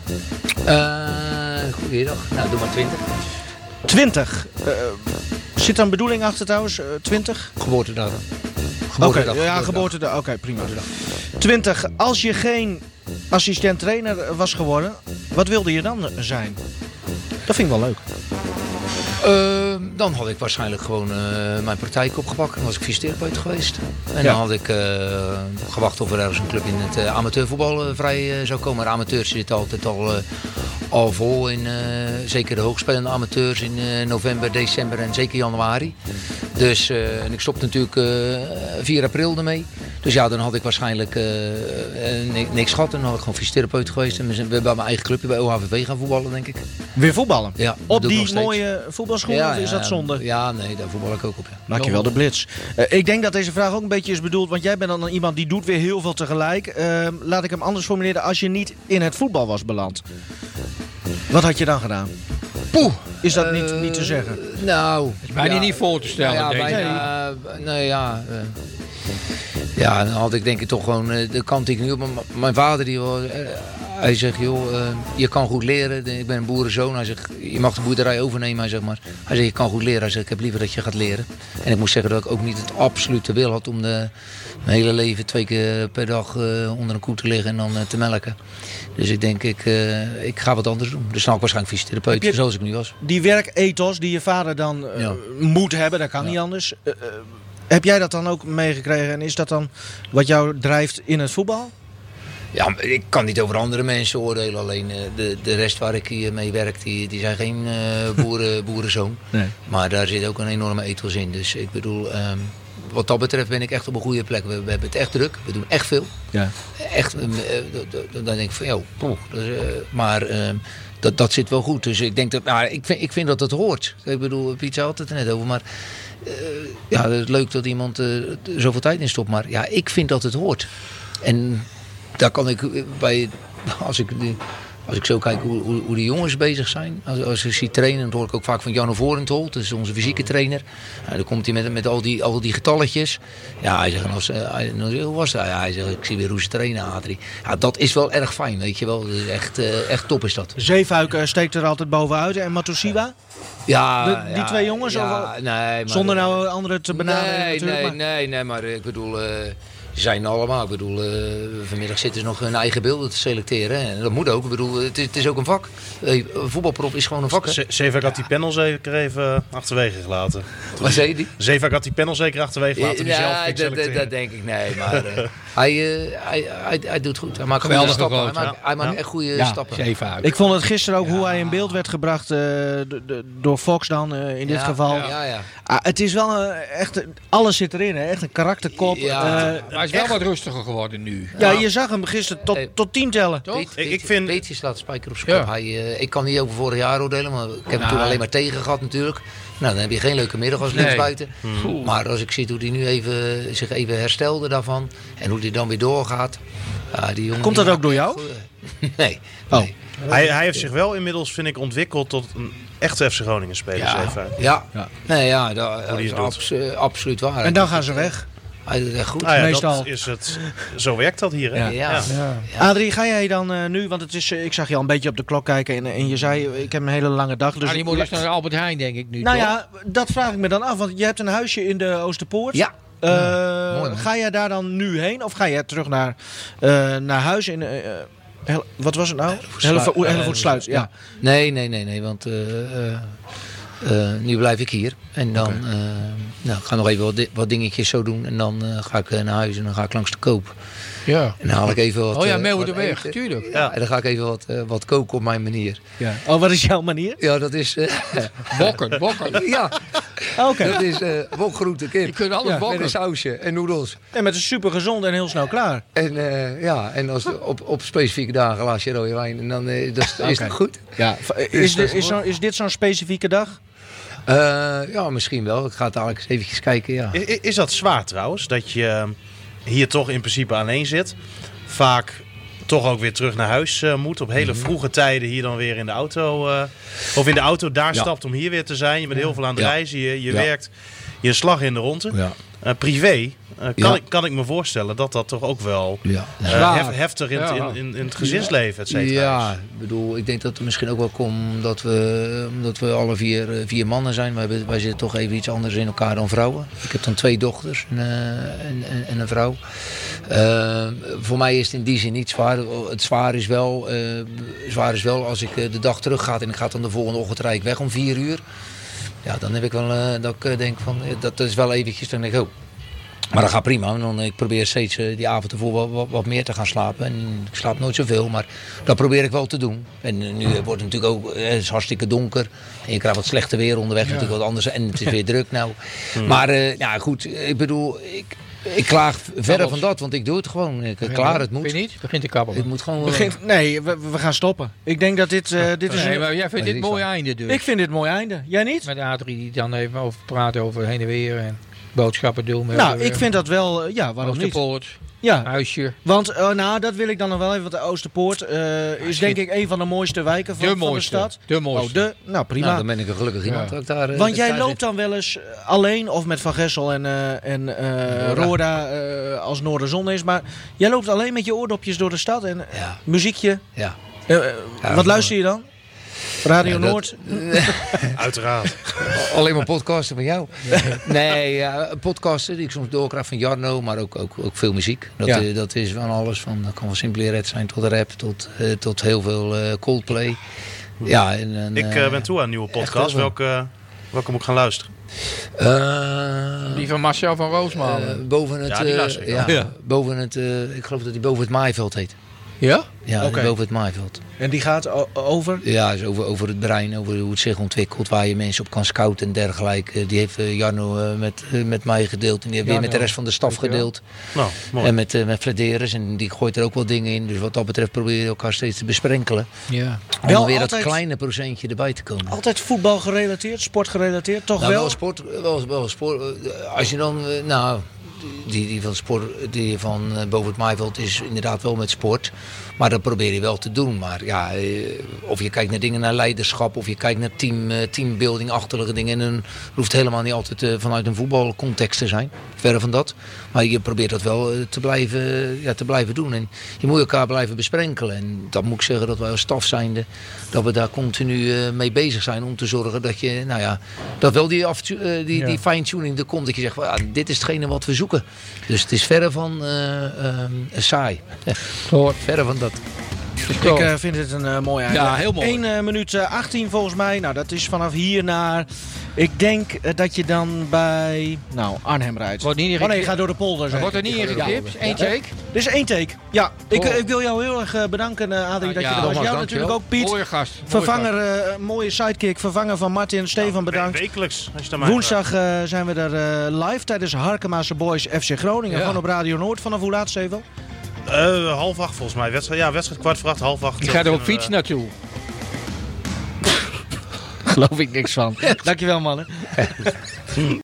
S3: Uh, goedemiddag. Nou, doe maar twintig.
S2: twintig. Uh, zit daar een bedoeling achter trouwens? Uh, twintig?
S3: Geboortedag.
S2: Oké,
S3: Geboortedag.
S2: ja, geboortedag. Oké, okay, prima. twintig. Als je geen assistent trainer was geworden, wat wilde je dan zijn? Dat vind ik wel leuk.
S3: Uh, dan had ik waarschijnlijk gewoon uh, mijn praktijk opgepakt. Dan was ik fysiotherapeut geweest. En
S2: Ja.
S3: dan had ik uh, gewacht of er ergens een club in het uh, amateurvoetbal uh, vrij uh, zou komen. Maar amateurs zitten altijd al, uh, al vol in, uh, zeker de hoogspelende amateurs in uh, november, december en zeker januari. Dus uh, en ik stopte natuurlijk uh, vier april ermee. Dus ja, dan had ik waarschijnlijk uh, uh, niks gehad. En dan had ik gewoon fysiotherapeut geweest. En we zijn bij mijn eigen clubje bij O H V V gaan voetballen, denk ik.
S2: Weer voetballen?
S3: Ja,
S2: Op
S3: doe ik nog
S2: die
S3: steeds.
S2: mooie voetbalschoenen of is dat zonde?
S3: Ja, nee, daar voetbal ik ook op. Ja.
S2: Maak je wel de blitz. Uh, ik denk dat deze vraag ook een beetje is bedoeld, want jij bent dan iemand die doet weer heel veel tegelijk. Uh, laat ik hem anders formuleren. Als je niet in het voetbal was beland, wat had je dan gedaan?
S3: Poeh.
S2: Is dat niet,
S3: Uh,
S2: niet te zeggen?
S3: Nou,
S4: is bijna
S3: ja,
S4: niet voor te stellen,
S3: nou ja,
S4: denk ik.
S3: bijna, uh, nee, ja. Uh, ja, dan had ik denk ik toch gewoon uh, de kant die ik nu op. M- mijn vader die was, uh, hij zegt, joh, uh, je kan goed leren. Ik ben een boerenzoon. Hij zegt, je mag de boerderij overnemen. Hij zegt maar, hij zegt, je kan goed leren. Hij zegt, ik heb liever dat je gaat leren. En ik moet zeggen dat ik ook niet het absolute wil had om de, mijn hele leven twee keer per dag uh, onder een koe te liggen en dan uh, te melken. Dus ik denk, ik, uh, ik ga wat anders doen. Dus dan ook waarschijnlijk fysiotherapeut,
S2: Heb je-
S3: zoals ik nu was.
S2: Die werkethos die je vader dan uh,
S3: Ja.
S2: moet hebben, dat kan
S3: Ja.
S2: niet anders. Uh, uh, heb jij dat dan ook meegekregen en is dat dan wat jou drijft in het voetbal?
S3: Ja, maar ik kan niet over andere mensen oordelen. Alleen uh, de, de rest waar ik hier mee werk, die, die zijn geen uh, boeren, boerenzoon.
S2: Nee.
S3: Maar daar zit ook een enorme ethos in. Dus ik bedoel, um, wat dat betreft ben ik echt op een goede plek. We, we hebben het echt druk. We doen echt veel.
S2: Ja.
S3: Echt, uh, uh, dan denk ik van, joh, poeh, dat is, uh, maar uh, dat, dat zit wel goed. Dus ik denk dat, nou, ik vind, ik vind dat het hoort. Ik bedoel, Piet zei het er net over, maar uh, ja, het is leuk dat iemand uh, zoveel tijd in stopt. Maar ja, ik vind dat het hoort. En daar kan ik bij, als ik, als ik zo kijk hoe, hoe, hoe de jongens bezig zijn. Als, als ik zie trainen, dan hoor ik ook vaak van Janne Vorentold, dat is onze fysieke trainer. Nou, dan komt hij met, met al, die, al die getalletjes. Ja, hij zegt, en als, hij, hoe was dat? Ja, hij zegt, ik zie weer hoe ze trainen, Adrie. Ja, dat is wel erg fijn, weet je wel. Dat is echt, uh, echt top is dat.
S2: Zeefuik uh, steekt er altijd bovenuit en Matosiwa?
S3: Ja,
S2: De- die
S3: ja,
S2: twee jongens,
S3: Ja,
S2: of-
S3: nee, maar,
S2: Zonder nou anderen te benaderen
S3: nee,
S2: natuurlijk.
S3: nee,
S2: maar-
S3: nee, nee, maar ik bedoel, uh, ze zijn allemaal. Ik bedoel, uh, vanmiddag zitten ze nog hun eigen beelden te selecteren. Hè. En dat moet ook. Ik bedoel, het is, het is ook een vak. Uh, voetbalprof is gewoon een vak. Hè.
S5: Z- Zeevaak had die panel zeker even achterwege gelaten.
S3: Wat zei je die?
S5: Zeevaak had die panel zeker achterwege gelaten. Die zelf
S3: Ja,
S5: ging
S3: dat, dat,
S5: selecteren.
S3: dat denk ik. Nee, maar uh, hij, uh, hij, hij, hij doet goed. Hij maakt goede
S4: Geweldige
S3: stappen. Hij
S4: gozer.
S3: maakt, hij maakt
S5: Ja.
S3: echt goede
S4: Ja,
S3: stappen.
S4: zeven uit.
S2: Ik vond het gisteren ook hoe hij in beeld werd gebracht uh, de, de, door Fox dan uh, in dit
S3: Ja,
S2: geval.
S3: Ja, ja.
S2: Ah, het is wel uh, echt, alles zit erin, hè? Echt een karakterkop.
S3: Ja.
S2: Uh,
S4: Maar hij is wel
S2: echt-
S4: wat rustiger geworden nu.
S2: ja, je zag hem gisteren tot,
S3: Hey.
S2: tot tien tellen.
S4: Toch?
S3: Piet,
S5: Ik- ik
S3: Piet-
S5: vind-
S3: Pietje slaat de spijker op zijn
S4: Ja.
S3: kop. Hij, uh, ik kan niet over vorig jaar oordelen, maar ik heb hem
S4: Nou,
S3: toen alleen maar tegen gehad natuurlijk. Nou, dan heb je geen leuke middag als
S4: Nee.
S3: linksbuiten. Maar als ik zie hoe hij nu even, zich even herstelde daarvan en hoe hij dan weer doorgaat. Ja, die jongen,
S2: Komt
S3: die
S2: dat ook
S3: maakt
S2: door
S3: echt
S2: jou?
S3: goeie- Nee.
S2: Oh.
S3: nee.
S5: Hij, hij heeft zich wel inmiddels, vind ik, ontwikkeld tot een echte F C Groningen speler.
S4: Ja.
S5: Zeevaak.
S3: Ja.
S2: Ja.
S3: Nee, ja, dat, dat
S5: die
S3: is
S5: het doet.
S3: abso- absoluut waar.
S2: En dan gaan ze weg.
S3: Hij doet het echt goed.
S5: Nou ja,
S2: Meestal.
S5: dat is het. Zo werkt dat hier. Hè?
S2: Ja.
S3: Ja.
S5: Ja.
S4: Ja.
S2: Adrie, ga jij dan uh, nu, want het is, uh, ik zag je al een beetje op de klok kijken en, en je zei, uh, ik heb een hele lange dag. Dus
S4: Maar die moet dus naar Albert Heijn, denk ik nu.
S2: nou
S4: toch?
S2: ja, dat vraag ik me dan af, want je hebt een huisje in de Oosterpoort.
S3: Ja.
S2: Uh,
S3: Ja, mooi,
S2: ga jij daar dan nu heen of ga jij terug naar, uh, naar huis in... Uh, Hel- wat was het nou? Hellevoetsluis, ja.
S3: Nee, nee, nee, nee, want uh, uh, uh, nu blijf ik hier. En dan okay. uh, nou, ga nog even wat, di- wat dingetjes zo doen. En dan uh, ga ik uh, naar huis en dan ga ik langs de koop.
S4: Ja.
S3: En dan haal ik even wat...
S4: Oh ja,
S3: uh,
S4: mee de weg,
S3: eten.
S4: tuurlijk.
S3: Ja. Ja, en dan ga ik even wat, uh, wat koken op mijn manier.
S2: Ja. Oh, wat is jouw manier?
S3: Ja, dat is... Uh,
S4: bokken, bokken.
S3: Ja,
S2: oh, okay.
S3: dat is uh, wokgroente, kip.
S4: Je kunt alles
S3: ja,
S4: bokken.
S3: Met een sausje en noedels.
S2: En met een super gezond en heel snel klaar.
S3: En uh, ja, en als de, op, op specifieke dagen een glaasje rode wijn. En dan uh, dat is, okay. is het goed.
S2: Ja. Is, de, is, zo, is dit zo'n specifieke dag?
S3: Uh, ja, misschien wel. Ik ga het dadelijk eens eventjes kijken, ja.
S5: Is, is dat zwaar trouwens? Dat je hier toch in principe alleen zit. Vaak toch ook weer terug naar huis uh, moet. Op hele vroege tijden hier dan weer in de auto. Uh, of in de auto daar ja. stapt om hier weer te zijn. Je bent heel veel aan het ja. reizen. Je, je ja. werkt je slag in de ronde. Ja. Uh, privé uh, kan, ja. ik, kan ik me voorstellen dat dat toch ook wel ja. uh, hef, heftig in, ja. in, in, in het gezinsleven et cetera.
S3: Ja, ik bedoel, ik denk dat het misschien ook wel komt omdat we, omdat we alle vier, vier mannen zijn. Wij, hebben, wij zitten toch even iets anders in elkaar dan vrouwen. Ik heb dan twee dochters en, uh, en, en, en een vrouw. Uh, voor mij is het in die zin niet zwaar. Het zwaar is wel, uh, zwaar is wel als ik uh, de dag terug ga en ik ga dan de volgende ochtend rijd ik weg om vier uur. Ja, dan heb ik wel uh, dat ik uh, denk van dat is wel eventjes. Dan denk ik, oh. Maar dat gaat prima. En dan, ik probeer steeds uh, die avond ervoor wat, wat, wat meer te gaan slapen. En ik slaap nooit zoveel, maar dat probeer ik wel te doen. En uh, nu uh, wordt het natuurlijk ook, uh, het is hartstikke donker. En je krijgt wat slechte weer onderweg, ja. natuurlijk wat anders. En het is weer druk nou. Hmm. Maar uh, ja, goed, ik bedoel, ik, ik klaag verder van dat, want ik doe het gewoon. Ik, uh, klaar, het moet.
S4: Vind je niet? Begint te kabbelen.
S3: Het moet gewoon.
S2: Begint, nee, we, we gaan stoppen. Ik denk dat dit, uh, dit is.
S4: Nee,
S2: een...
S4: maar jij vindt dit een mooi einde dus.
S2: Ik vind dit een mooi einde. Jij niet?
S4: Met Adrie die dan even over praat over heen en weer en boodschappen doen.
S2: Nou, ik vind dat wel, uh, ja, waarom
S4: Oosterpoort,
S2: niet? Ja,
S4: huisje.
S2: Want uh, nou, dat wil ik dan nog wel even. Want de Oosterpoort uh, is denk ik een van de mooiste wijken van de,
S4: de,
S2: van de stad.
S4: De mooiste.
S2: Oh, de, nou, prima.
S3: Nou, dan ben ik een gelukkig iemand. Ja. Daar, uh,
S2: want jij loopt zit. dan wel eens alleen of met Van Gessel en, uh, en uh, Roda uh, als Noorderzon is. Maar jij loopt alleen met je oordopjes door de stad en
S3: ja.
S2: muziekje.
S3: Ja.
S2: Uh, uh, ja, wat luister je dan? Radio ja, Noord?
S5: Dat, uiteraard.
S3: Alleen maar podcasten van jou. Nee, ja, podcasten die ik soms doorkrijg van Jarno, maar ook, ook, ook veel muziek. Dat, ja. uh, dat is van alles. Van, dat kan van Simply Red zijn tot rap, tot, uh, tot heel veel uh, Coldplay. Ja, en, en,
S5: ik uh, ben toe aan een nieuwe podcast. Welke, welke moet ik gaan luisteren?
S3: Uh,
S4: die van Marcel van Roosmalen.
S3: Uh, boven het,
S5: ja, die luister ik
S3: uh, ja, ja. boven het uh, ik geloof dat die boven het Maaiveld heet.
S4: Ja?
S3: Ja, okay. Boven het Maaiveld.
S2: En die gaat o- over?
S3: Ja, is over, over het brein, over hoe het zich ontwikkelt, waar je mensen op kan scouten en dergelijke. Die heeft uh, Jarno uh, met, uh, met mij gedeeld en die heeft weer met de rest van de staf gedeeld.
S5: Nou, mooi.
S3: En met, uh, met Flederis en die gooit er ook wel dingen in. Dus wat dat betreft probeer je elkaar steeds te besprenkelen.
S4: Ja.
S3: Om wel weer altijd, dat kleine procentje erbij te komen.
S2: Altijd voetbal gerelateerd, sport gerelateerd, toch
S3: nou,
S2: wel?
S3: wel sport, wel, wel sport. Als je dan, uh, nou... Die, die van, sport, die van uh, boven het Maaiveld is inderdaad wel met sport. Maar dat probeer je wel te doen. Maar ja, uh, of je kijkt naar dingen naar leiderschap. Of je kijkt naar team, uh, teambuilding-achtige dingen. En dan hoeft het helemaal niet altijd uh, vanuit een voetbalcontext te zijn. Verre van dat. Maar je probeert dat wel uh, te, blijven, uh, ja, te blijven doen. En je moet elkaar blijven besprenkelen. En dat moet ik zeggen dat wij als staf zijnde, dat we daar continu uh, mee bezig zijn. Om te zorgen dat je, nou ja, dat wel die, af, uh, die, ja. die fine-tuning er komt. Dat je zegt, well, ja, dit is hetgene wat we zoeken. Dus het is verre van uh, uh, saai. Verre van dat.
S2: Ik uh, vind het een uh, mooi einde.
S4: Ja, heel mooi.
S2: één uh, minuut uh, achttien volgens mij. Nou, dat is vanaf hier naar... Ik denk uh, dat je dan bij... Nou, Arnhem rijdt.
S4: Wordt niet
S2: oh nee, je gaat door de polder. Zeg.
S4: Wordt er niet ingeknipt? Eén take?
S2: Dit is één take. Ja, ik, uh, ik wil jou heel erg uh, bedanken, uh, Adrie, dat ja, je er was. Jou natuurlijk ook, Piet.
S4: Mooie gast.
S2: Vervanger, uh, mooie sidekick. Vervanger van Martin. Stefan, bedankt.
S5: Wekelijks. Als je daar
S2: Woensdag uh, zijn we er uh, live tijdens Harkemaanse Boys F C Groningen. Ja. Gewoon op Radio Noord. Vanaf hoe laat, Stefan?
S5: Uh, half acht volgens mij. Wedstrijd, ja, wedstrijd kwart voor acht, half acht.
S4: Je gaat er op fiets uh... naartoe.
S2: Geloof ik niks van. Dankjewel, mannen.